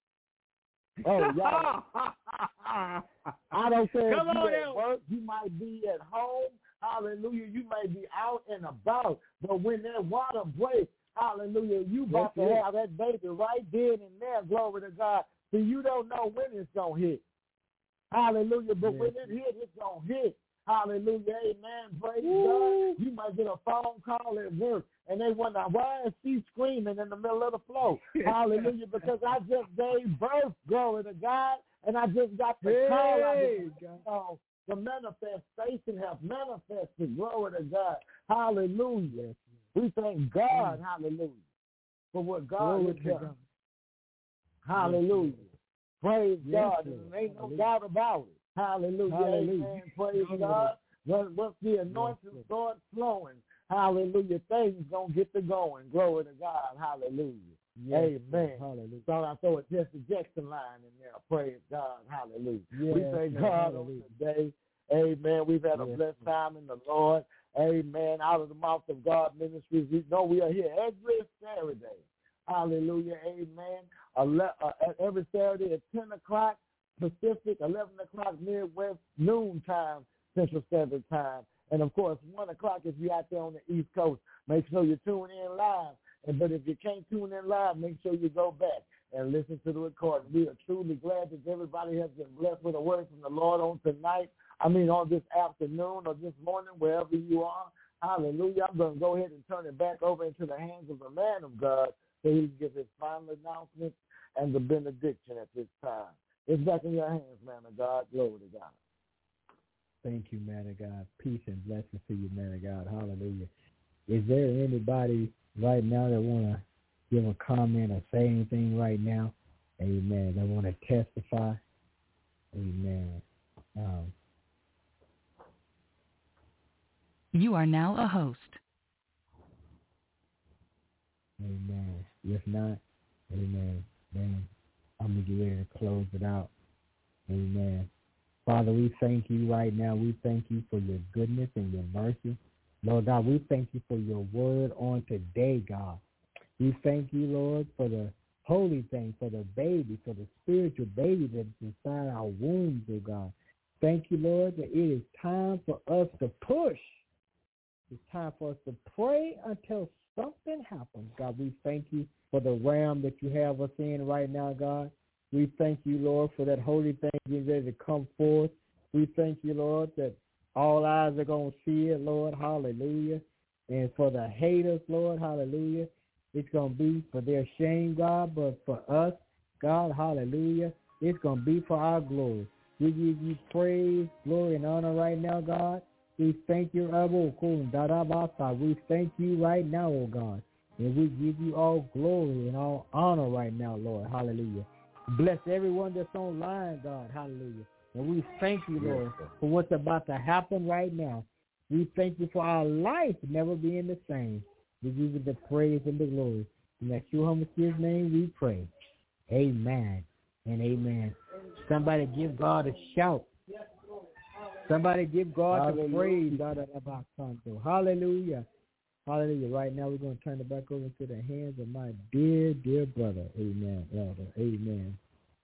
at. Oh, y'all. I don't care Come if you at out. work. You might be at home. Hallelujah. You may be out and about. But when that water breaks, hallelujah, you about That's to it. have that baby right then and there. Glory to God. See, you don't know when it's going to hit. Hallelujah. But yes. when it hit, it's going to hit. Hallelujah. Amen. Praise Woo. God. You might get a phone call at work, and they wonder, why is she screaming in the middle of the floor? Hallelujah. Because I just gave birth. Glory to God. And I just got the hey, call out of the manifestation have manifested. Glory to God. Hallelujah. We thank God, mm. hallelujah, for what God has done. God. Hallelujah. Yes, Praise yes, God. There ain't no doubt about it. Hallelujah. Hallelujah. Amen. Praise hallelujah. God. Once, once the anointing yes, starts flowing, hallelujah, things going to get to going. Glory to God. Hallelujah. Yes, amen. Hallelujah. So I throw a Jesse Jackson line in there. Praise God. Hallelujah. Yes, we thank God hallelujah. on today. Amen. We've had a yes, blessed time in the Lord. Amen. Out of the mouth of God Ministries. We know we are here every Saturday. Hallelujah. Amen. Ele- uh, every Saturday at ten o'clock Pacific, eleven o'clock Midwest, noon time, Central Standard Time. And, of course, one o'clock if you're out there on the East Coast. Make sure you tune in live. And, but if you can't tune in live, make sure you go back and listen to the recording. We are truly glad that everybody has been blessed with a word from the Lord on tonight. I mean, on this afternoon or this morning, wherever you are. Hallelujah. I'm going to go ahead and turn it back over into the hands of the man of God so he can give his final announcement and the benediction at this time. It's back in your hands, man of God. Glory to God. Thank you, man of God. Peace and blessings to you, man of God. Hallelujah. Is there anybody right now that want to give a comment or say anything right now? Amen. That want to testify? Amen. Um, You are now a host. amen. If not, amen. Then I'm going to get ready to close it out. Amen. Father, we thank you right now. We thank you for your goodness and your mercy. Lord God, we thank you for your word on today, God. We thank you, Lord, for the holy thing, for the baby, for the spiritual baby that's inside our wombs, oh God. Thank you, Lord, that it is time for us to push. It's time for us to pray until something happens. God, we thank you for the realm that you have us in right now, God. We thank you, Lord, for that holy thing getting ready to come forth. We thank you, Lord, that all eyes are going to see it, Lord. Hallelujah. And for the haters, Lord, hallelujah, it's going to be for their shame, God, but for us, God, hallelujah, it's going to be for our glory. We give you praise, glory, and honor right now, God. We thank you, we thank you right now, oh God. And we give you all glory and all honor right now, Lord. Hallelujah. Bless everyone that's online, God. Hallelujah. And we thank you, Lord, for what's about to happen right now. We thank you for our life never being the same. We give you the praise and the glory. In Yeshua HaMashiach's name we pray. Amen and amen. Somebody give God a shout. Somebody give God the praise. Hallelujah. Hallelujah. Right now we're going to turn it back over to the hands of my dear, dear brother. Amen, elder. Amen.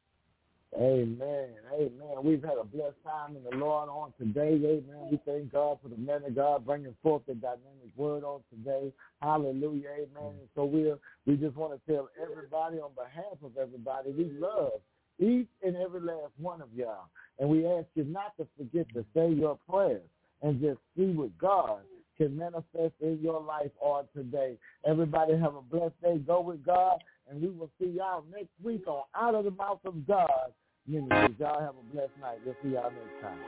Amen. Amen. We've had a blessed time in the Lord on today. Amen. We thank God for the man of God bringing forth the dynamic word on today. Hallelujah. Amen. And so we we just want to tell everybody on behalf of everybody, we love each and every last one of y'all. And we ask you not to forget to say your prayers and just see what God can manifest in your life on today. Everybody have a blessed day. Go with God, and we will see y'all next week on Out of the Mouth of God Ministries. Y'all have a blessed night. We'll see y'all next time.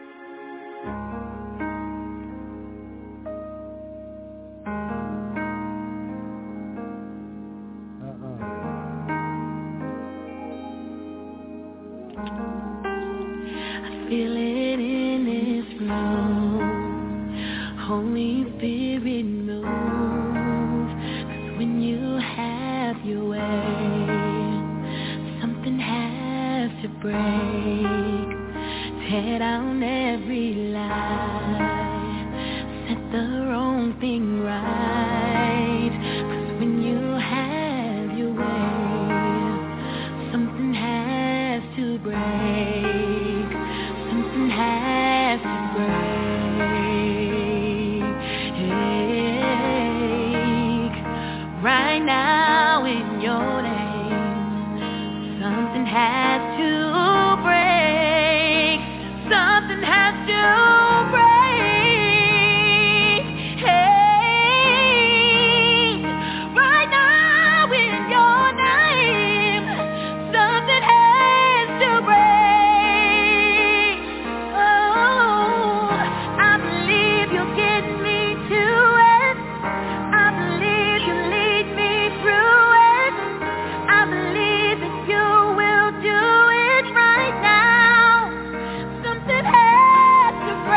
Feel it in this room, Holy Spirit move, 'cause when you have your way, something has to break, tear down every lie, set the wrong thing right, 'cause when you have your way, something has to break. Has to break right now in your name. Something has to break. Something has to break. Hey, right now in your name. Something has to break. Something has to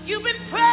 You've been praying.